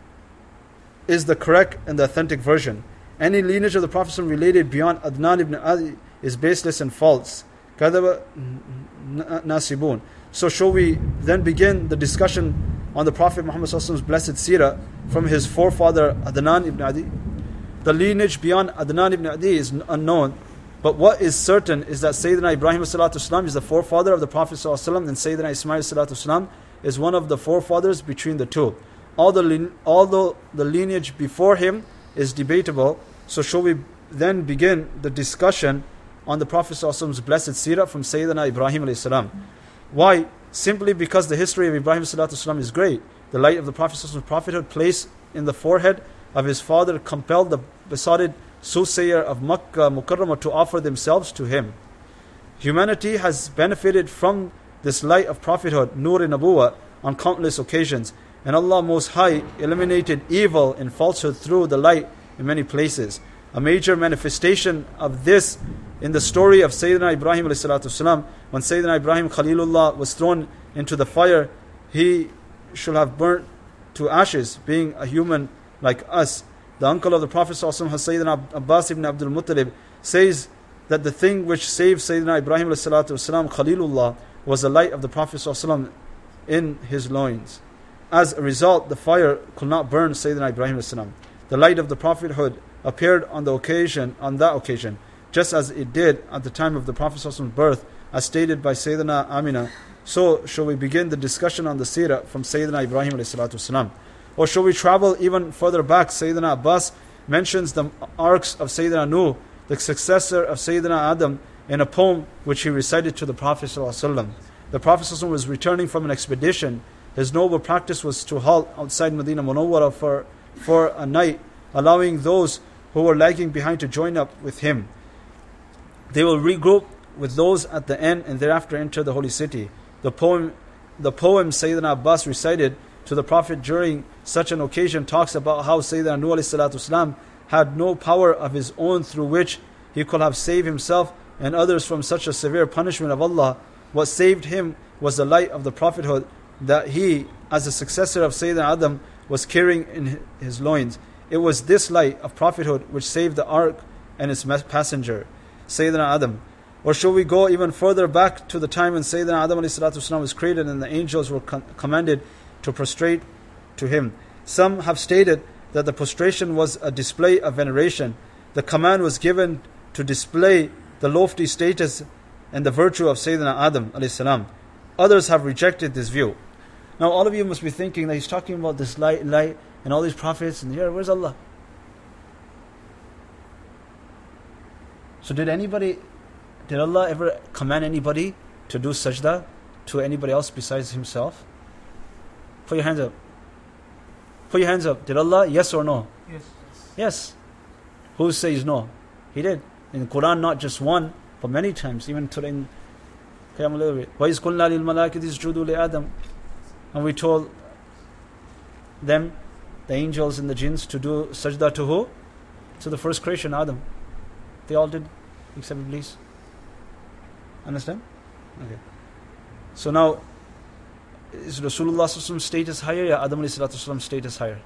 is the correct and the authentic version. Any lineage of the Prophet related beyond Adnan ibn Adi is baseless and false. Kadaba nasibun. So shall we then begin the discussion on the Prophet Muhammad's blessed seerah from his forefather Adnan ibn Adi? The lineage beyond Adnan ibn Adi is unknown, but what is certain is that Sayyidina Ibrahim ﷺ is the forefather of the Prophet ﷺ, and Sayyidina Ismail ﷺ is one of the forefathers between the two. Although, although the lineage before him is debatable, so shall we then begin the discussion on the Prophet ﷺ's blessed seerah from Sayyidina Ibrahim ﷺ. Why? Simply because the history of Ibrahim ﷺ is great. The light of the Prophet ﷺ's prophethood placed in the forehead of his father compelled the besotted soothsayer of Makkah Mukarramah to offer themselves to him. Humanity has benefited from this light of prophethood, Nur-i Nabuwah, on countless occasions, and Allah Most High eliminated evil and falsehood through the light in many places. A major manifestation of this in the story of Sayyidina Ibrahim ﷺ, when Sayyidina Ibrahim Khalilullah was thrown into the fire, he should have burnt to ashes, being a human like us. The uncle of the Prophet ﷺ, Sayyidina Abbas ibn Abdul Muttalib, says that the thing which saved Sayyidina Ibrahim ﷺ, Khalilullah, was the light of the Prophet ﷺ in his loins. As a result, the fire could not burn Sayyidina Ibrahim ﷺ. The light of the prophethood appeared on the occasion, on that occasion, just as it did at the time of the Prophet ﷺ's birth, as stated by Sayyidina Amina. So shall we begin the discussion on the seerah from Sayyidina Ibrahim ﷺ. Or shall we travel even further back? Sayyidina Abbas mentions the arcs of Sayyidina Nuh, the successor of Sayyidina Adam, in a poem which he recited to the Prophet ﷺ. The Prophet ﷺ was returning from an expedition. His noble practice was to halt outside Medina Munawwara for, for a night, allowing those who were lagging behind to join up with him. They will regroup with those at the end and thereafter enter the holy city. The poem, the poem Sayyidina Abbas recited to the Prophet during such an occasion talks about how Sayyidina Nuh alayhi salatu wasalam had no power of his own through which he could have saved himself and others from such a severe punishment of Allah. What saved him was the light of the prophethood that he, as a successor of Sayyidina Adam, was carrying in his loins. It was this light of prophethood which saved the ark and its passenger, Sayyidina Adam. Or shall we go even further back to the time when Sayyidina Adam alayhi salatu wasalam was created and the angels were con- commanded to prostrate to him? Some have stated that the prostration was a display of veneration. The command was given to display the lofty status and the virtue of Sayyidina Adam alayhi salam. Others have rejected this view. Now all of you must be thinking that he's talking about this light, light and all these prophets, and here, where's Allah? So did anybody, did Allah ever command anybody to do sajda to anybody else besides himself? Put your hands up. Put your hands up. Did Allah? Yes or no? Yes. Yes. Who says no? He did. In the Quran, not just one, but many times, even today in Qiyam al-Layl. وَإِذْ قُلْنَا لِلْمَلَائِكَةِ اسْجُدُوا لِآدَمَ. And we told them, the angels and the jinns, to do sajda to who? To the first creation, Adam. They all did, except Iblis. Understand? Okay. So now, is Rasulullah's status higher, or Adam alayhi status higher?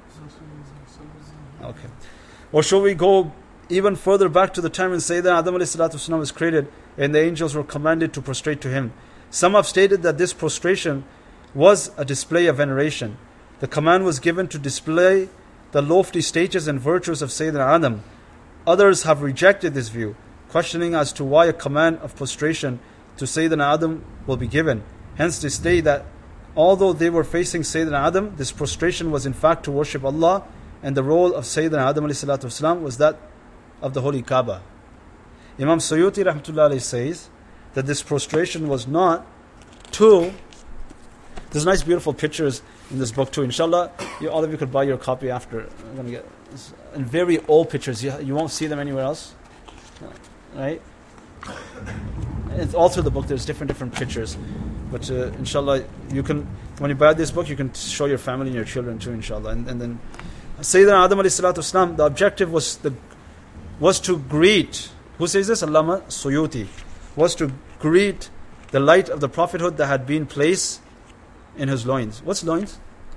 Okay. Or shall we go even further back to the time when Sayyidina Adam alayhi was created and the angels were commanded to prostrate to him? Some have stated that this prostration was a display of veneration. The command was given to display the lofty stages and virtues of Sayyidina Adam. Others have rejected this view, questioning as to why a command of prostration to Sayyidina Adam will be given. Hence they state that although they were facing Sayyidina Adam, this prostration was in fact to worship Allah, and the role of Sayyidina Adam ﷺ was that of the Holy Kaaba. Imam Suyuti rahmatullah alayhi says that this prostration was not to... There's nice beautiful pictures in this book too. Inshallah, you, all of you could buy your copy after. I'm going to get... And very old pictures. You, you won't see them anywhere else. Right? It's all through the book. There's different different pictures. But uh, inshallah, you can, when you buy this book, you can show your family and your children too, inshallah. And, and then Sayyidina Adam alayhi salatu wasalam, the objective was the was to greet, who says this? Allama Suyuti, was to greet the light of the prophethood that had been placed in his loins. What's loins?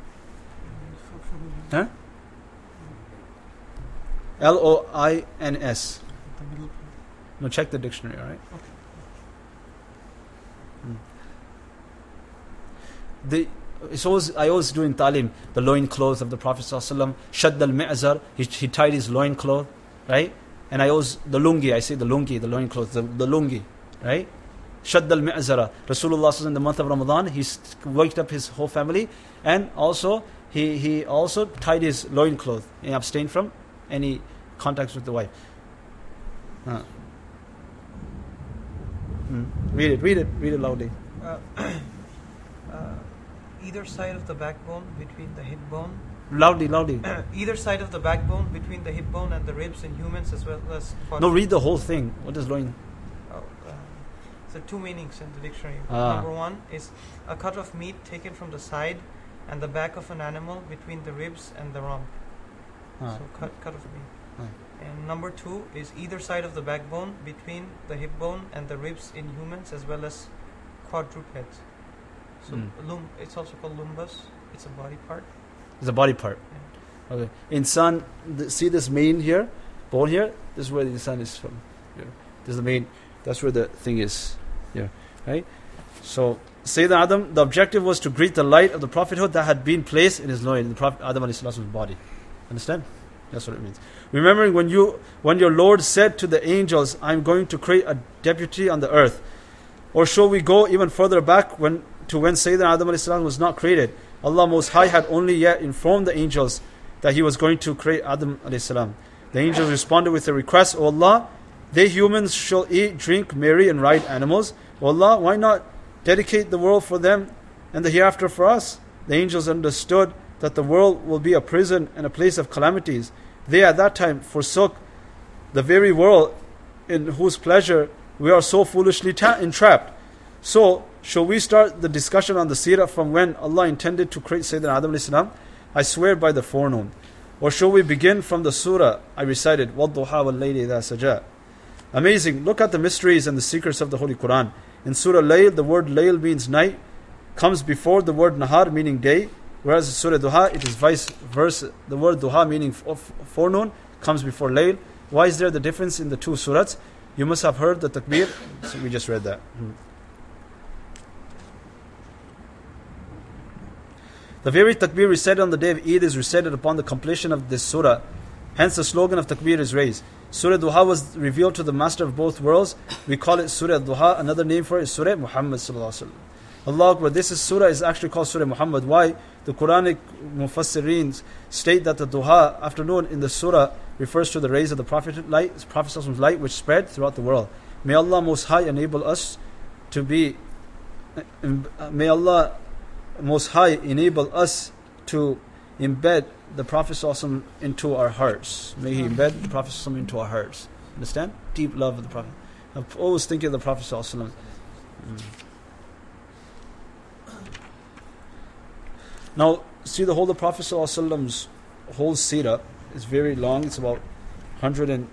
Huh? L O I N S. No, check the dictionary, alright? Okay. The, it's always, I always do in Talim, the loin cloth of the Prophet ﷺ, Shadd al-Mi'zar, he, he tied his loin cloth, right? And I always, the lungi, I say the lungi, the loin cloth, the, the lungi, right? Shadd al-Mi'zara. Rasulullah in the month of Ramadan, he waked up his whole family, and also, he, he also tied his loin cloth, and abstained from any contacts with the wife. Uh. Mm. Read it, read it, read it loudly. Uh, uh, either side of the backbone between the hip bone. Loudly, loudly. Either side of the backbone between the hip bone and the ribs in humans as well as... No, read the whole thing. What is loin? Oh, uh, so two meanings in the dictionary. Ah. Number one is a cut of meat taken from the side and the back of an animal between the ribs and the rump. Ah. So cut, cut of meat. Ah. And number two is either side of the backbone between the hip bone and the ribs in humans as well as quadrupeds. So Mm. lum, it's also called lumbus. It's a body part. It's a body part. Yeah. Okay. Insan, the, see this main here, bone here. This is where the insan is from. Here. This is the main. That's where the thing is. Here, right? So, Sayyidina Adam, the objective was to greet the light of the prophethood that had been placed in his loin, in the Prophet Adam alayhi salatu's body. Understand? That's what it means. Remembering when you, when your Lord said to the angels, "I am going to create a deputy on the earth." Or shall we go even further back when to when Sayyidina Adam alayhi salam was not created? Allah Most High had only yet informed the angels that He was going to create Adam alayhi salam. The angels responded with a request, O Allah, they humans shall eat, drink, marry and ride animals. O Allah, why not dedicate the world for them and the hereafter for us? The angels understood that the world will be a prison and a place of calamities. They at that time forsook the very world in whose pleasure we are so foolishly ta- entrapped. So, shall we start the discussion on the seerah from when Allah intended to create Sayyidina Adam alayhi salam? I swear by the forenoon. Or shall we begin from the surah I recited, وَالضُّحَى وَاللَّيْلِ إِذَا سَجَى? Amazing. Look at the mysteries and the secrets of the Holy Quran. In Surah Layl, the word Layl means night, comes before the word Nahar meaning day, whereas in Surah Duha it is vice versa. The word Duha meaning forenoon comes before Layl. Why is there the difference in the two surahs? You must have heard the takbir. So we just read that. Hmm. The very takbir recited on the day of Eid is recited upon the completion of this surah. Hence the slogan of takbir is raised. Surah Duha was revealed to the master of both worlds. We call it Surah Duha. Another name for it is Surah Muhammad sallallahu alaihi wasallam. Allah Akbar. This is surah is actually called Surah Muhammad. Why? The Quranic Mufassirin state that the Duha, afternoon in the surah, refers to the rays of the Prophet light, Prophet sallallahu alaihi wasallam's light which spread throughout the world. May Allah Most High enable us to be, may Allah Most High enable us to embed the Prophet ﷺ into our hearts. May He embed the Prophet ﷺ into our hearts. Understand? Deep love of the Prophet. I'm always thinking of the Prophet ﷺ. Mm. Now, see the whole of the Prophet ﷺ's whole seerah is very long. It's about one hundred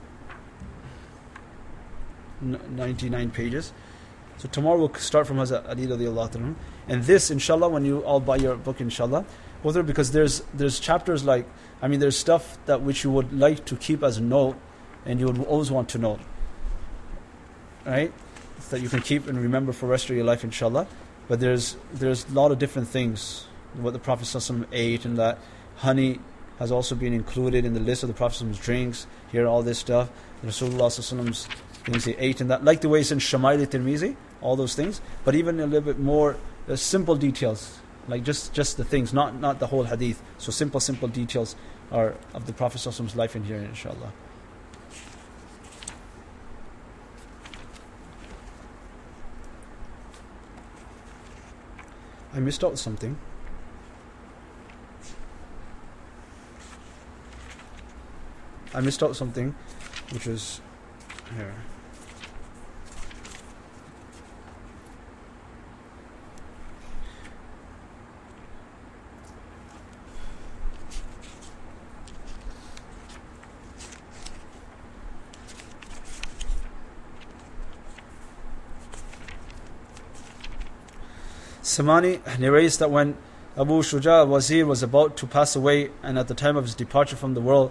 ninety-nine pages. So tomorrow we'll start from Hazrat Ali radiallahu anhu. And this, inshallah, when you all buy your book, inshallah, go through, because there's there's chapters like, I mean, there's stuff that which you would like to keep as a note, and you would always want to know, right? That you can keep and remember for the rest of your life, inshallah. But there's there's a lot of different things, what the Prophet ﷺ ate, and that honey has also been included in the list of the Prophet ﷺ's drinks. Here, all this stuff, the Rasulullah ﷺ's things he ate, and that, like the way it's in Shama'il Tirmizi, all those things. But even a little bit more uh, simple details, like just, just the things, not not the whole hadith. So simple, simple details are of the Prophet ﷺ's life in here, inshallah. I missed out something. I missed out something, which is here. Samani narrates that when Abu Shuja Wazir was about to pass away, and at the time of his departure from the world,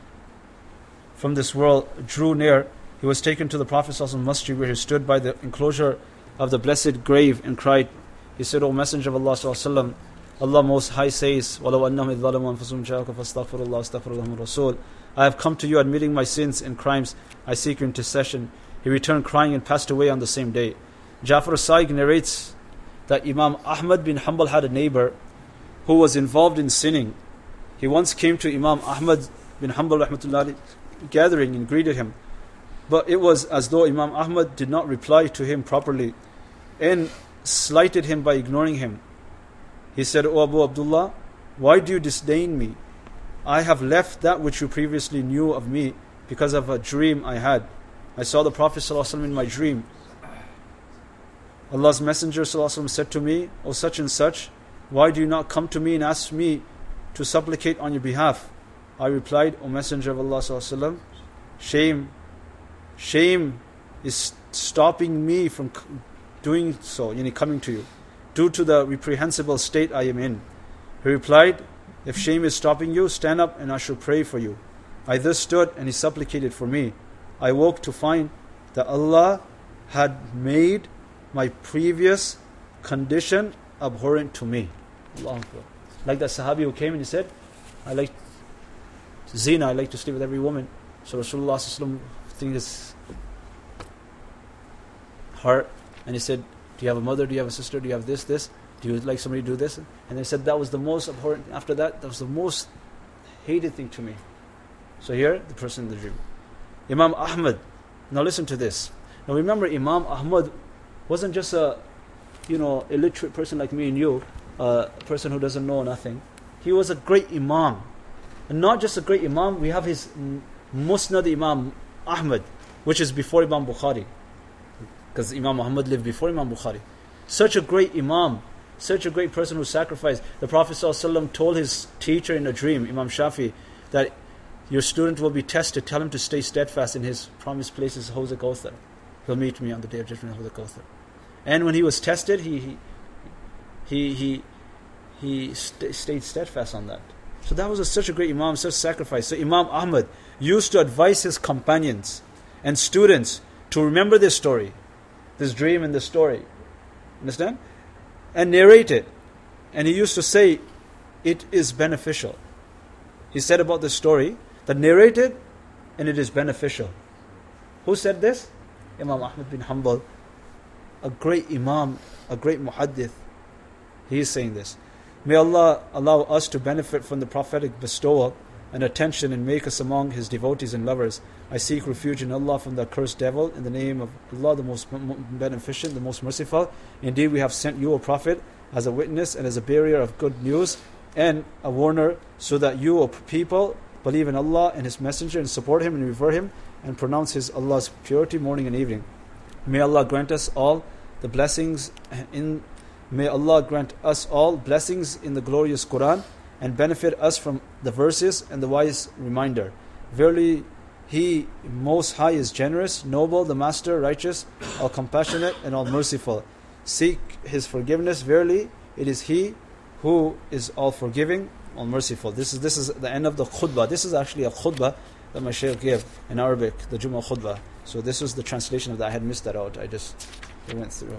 from this world drew near, he was taken to the Prophet ﷺ masjid, where he stood by the enclosure of the blessed grave and cried. He said, O Messenger of Allah ﷺ, Allah Most High says, وَلَوْ أَنَّهُمْ إِذْ ظَلَمُوا أَنفُسَهُمْ جَاءُوكَ فَاسْتَغْفِرُوا اللَّهَ وَاسْتَغْفَرَ لَهُمُ الرَّسُولُ. I have come to you admitting my sins and crimes. I seek your intercession. He returned crying and passed away on the same day. Ja'far as-Sadiq narrates that Imam Ahmad bin Hanbal had a neighbor who was involved in sinning. He once came to Imam Ahmad bin Hanbal rahmatullahi gathering and greeted him. But it was as though Imam Ahmad did not reply to him properly and slighted him by ignoring him. He said, O Abu Abdullah, why do you disdain me? I have left that which you previously knew of me because of a dream I had. I saw the Prophet ﷺ in my dream. Allah's Messenger ﷺ said to me, O such and such, why do you not come to me and ask me to supplicate on your behalf? I replied, O Messenger of Allah ﷺ, shame, shame is stopping me from doing so, you know, coming to you, due to the reprehensible state I am in. He replied, if shame is stopping you, stand up and I shall pray for you. I thus stood and he supplicated for me. I woke to find that Allah had made my previous condition abhorrent to me. Allah Akbar. Like that Sahabi who came and he said, I like zina, I like to sleep with every woman. So Rasulullah sallallahu thinking his heart, and he said, do you have a mother, do you have a sister, do you have this, this? Do you like somebody to do this? And they said that was the most important. After that, that was the most hated thing to me. So here, the person in the dream. Imam Ahmad. Now listen to this. Now remember, Imam Ahmad wasn't just a, you know, illiterate person like me and you, uh, a person who doesn't know nothing. He was a great Imam. And not just a great Imam, we have his Musnad Imam Ahmad, which is before Imam Bukhari. Because Imam Muhammad lived before Imam Bukhari. Such a great Imam, such a great person who sacrificed. The Prophet ﷺ told his teacher in a dream, Imam Shafi, that your student will be tested. Tell him to stay steadfast in his promised places, Hawz al-Kawthar. He'll meet me on the day of judgment, Hawz al-Kawthar. And when he was tested, he he he he, he st- stayed steadfast on that. So that was a, such a great Imam, such sacrifice. So Imam Ahmad used to advise his companions and students to remember this story, this dream and this story. Understand? And narrate it. And he used to say, it is beneficial. He said about this story, that narrate it and it is beneficial. Who said this? Imam Ahmad bin Hanbal, a great Imam, a great Muhaddith. He is saying this. May Allah allow us to benefit from the prophetic bestowal and attention and make us among His devotees and lovers. I seek refuge in Allah from the accursed devil in the name of Allah, the most beneficent, the most merciful. Indeed, we have sent you, O Prophet, as a witness and as a bearer of good news and a warner, so that you, O people, believe in Allah and His Messenger and support Him and revere Him and pronounce His Allah's purity morning and evening. May Allah grant us all the blessings in May Allah grant us all blessings in the glorious Quran and benefit us from the verses and the wise reminder. Verily, He Most High is generous, noble, the Master, righteous, all compassionate and all merciful. Seek His forgiveness. Verily, it is He who is all forgiving, all merciful. This is this is the end of the khutbah. This is actually a khutbah that my shaykh gave in Arabic, the Jummah khutbah. So this was the translation of that. I had missed that out. I just it went through.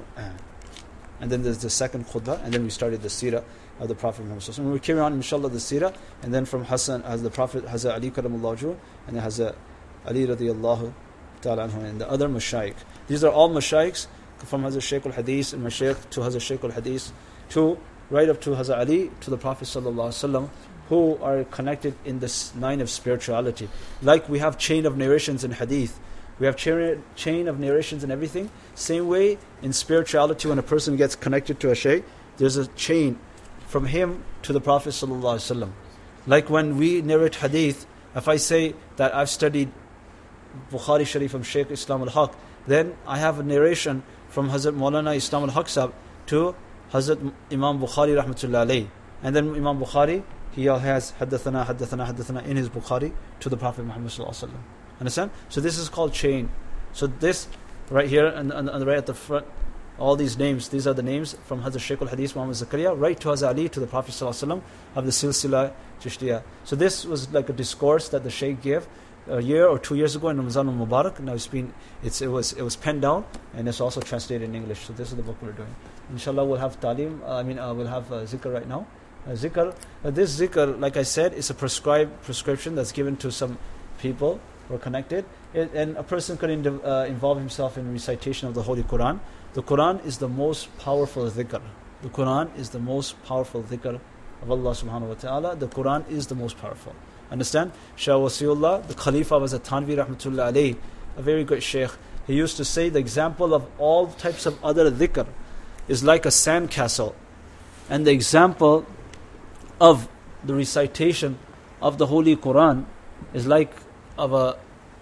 And then there's the second khutbah, and then we started the seerah of the Prophet Muhammad. So we carry on, inshallah, the seerah, and then from Hassan, as the Prophet, Hazrat Ali Karamallahu Wajhu, and then Hazrat Ali radiyallahu ta'ala anhu, and the other mashayikh. These are all mashayikhs, from Hazrat Shaykh al-Hadith and Mashaykh to Hazrat Shaykh al-Hadith, to right up to Hazrat Ali, to the Prophet sallallahu alaihi wasallam, who are connected in this line of spirituality. Like we have chain of narrations in Hadith, we have chain of narrations and everything. Same way in spirituality, when a person gets connected to a shaykh, there's a chain from him to the Prophet ﷺ. Like when we narrate hadith, if I say that I've studied Bukhari Sharif from Shaykh Islam al-Haq, then I have a narration from Hazrat Maulana Islam al-Haq Sahab to Hazrat Imam Bukhari rahmatullah alayhi. And then Imam Bukhari, he has haddathana, haddathana, haddathana in his Bukhari to the Prophet Muhammad ﷺ. Understand? So this is called chain. So this right here and, and, and right at the front, all these names, these are the names from Hazrat Shaykh al-Hadith Muhammad Zakaria, right to Hazrat Ali, to the Prophet ﷺ of the Silsila Chishtiya. So this was like a discourse that the Shaykh gave a year or two years ago in Ramzan al-Mubarak. Now it's been, it's, it was it was penned down and it's also translated in English. So this is the book we're doing. Inshallah, we'll have talim. Uh, I mean, uh, we'll have uh, zikr right now. Uh, zikr. Uh, this zikr, like I said, is a prescribed prescription that's given to some people who are connected. It, and a person could ind- uh, involve himself in recitation of the Holy Quran. The Quran is the most powerful dhikr. The Quran is the most powerful dhikr of Allah subhanahu wa ta'ala. The Quran is the most powerful. Understand? Shah Wasiullah, the Khalifa was a Tanvi rahmatullah alayhi, a very great shaykh. He used to say the example of all types of other dhikr is like a sand castle. And the example of the recitation of the Holy Quran is like of a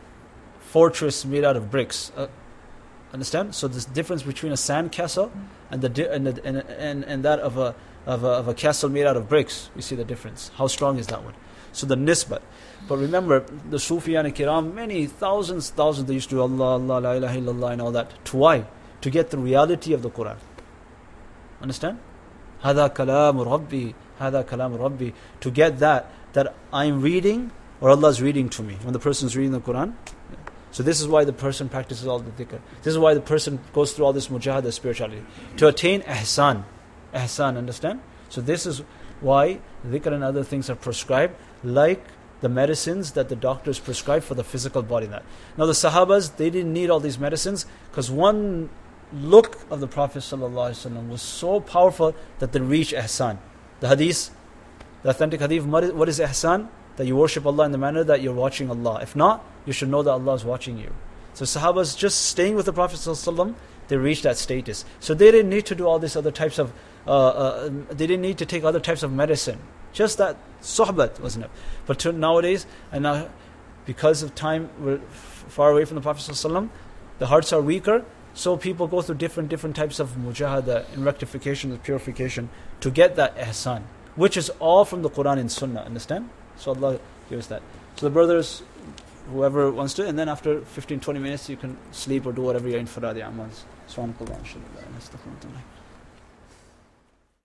fortress made out of bricks. Uh, understand? So this difference between a sand castle and the di- and, the, and and and that of a of a of a castle made out of bricks. We see the difference. How strong is that one? So the nisbat. But remember, the Sufiyan Kiram, many thousands, thousands, they used to do Allah, Allah, La ilaha illallah and all that. To why? To get the reality of the Quran. Understand? Hada kalam Rabbi, hada kalam Rabbi. To get that, that I'm reading or Allah is reading to me. When the person is reading the Quran. So this is why the person practices all the dhikr. This is why the person goes through all this mujahada spirituality. To attain ihsan. Ihsan, understand? So this is why dhikr and other things are prescribed, like the medicines that the doctors prescribe for the physical body. Now the Sahabas, they didn't need all these medicines, because one look of the Prophet ﷺ was so powerful that they reached ihsan. The hadith, the authentic hadith, what is, what is ihsan? That you worship Allah in the manner that you're watching Allah. If not, you should know that Allah is watching you. So Sahabas just staying with the Prophet ﷺ, they reached that status. So they didn't need to do all these other types of, uh, uh, they didn't need to take other types of medicine. Just that sohbat wasn't it. But to nowadays, and now because of time, we're f- far away from the Prophet ﷺ, the hearts are weaker, so people go through different different types of mujahada and rectification and purification to get that ihsan, which is all from the Quran and Sunnah, understand? So Allah gives that. So the brothers, whoever wants to, and then after fifteen to twenty minutes you can sleep or do whatever your infiradi amals. Subhanallah.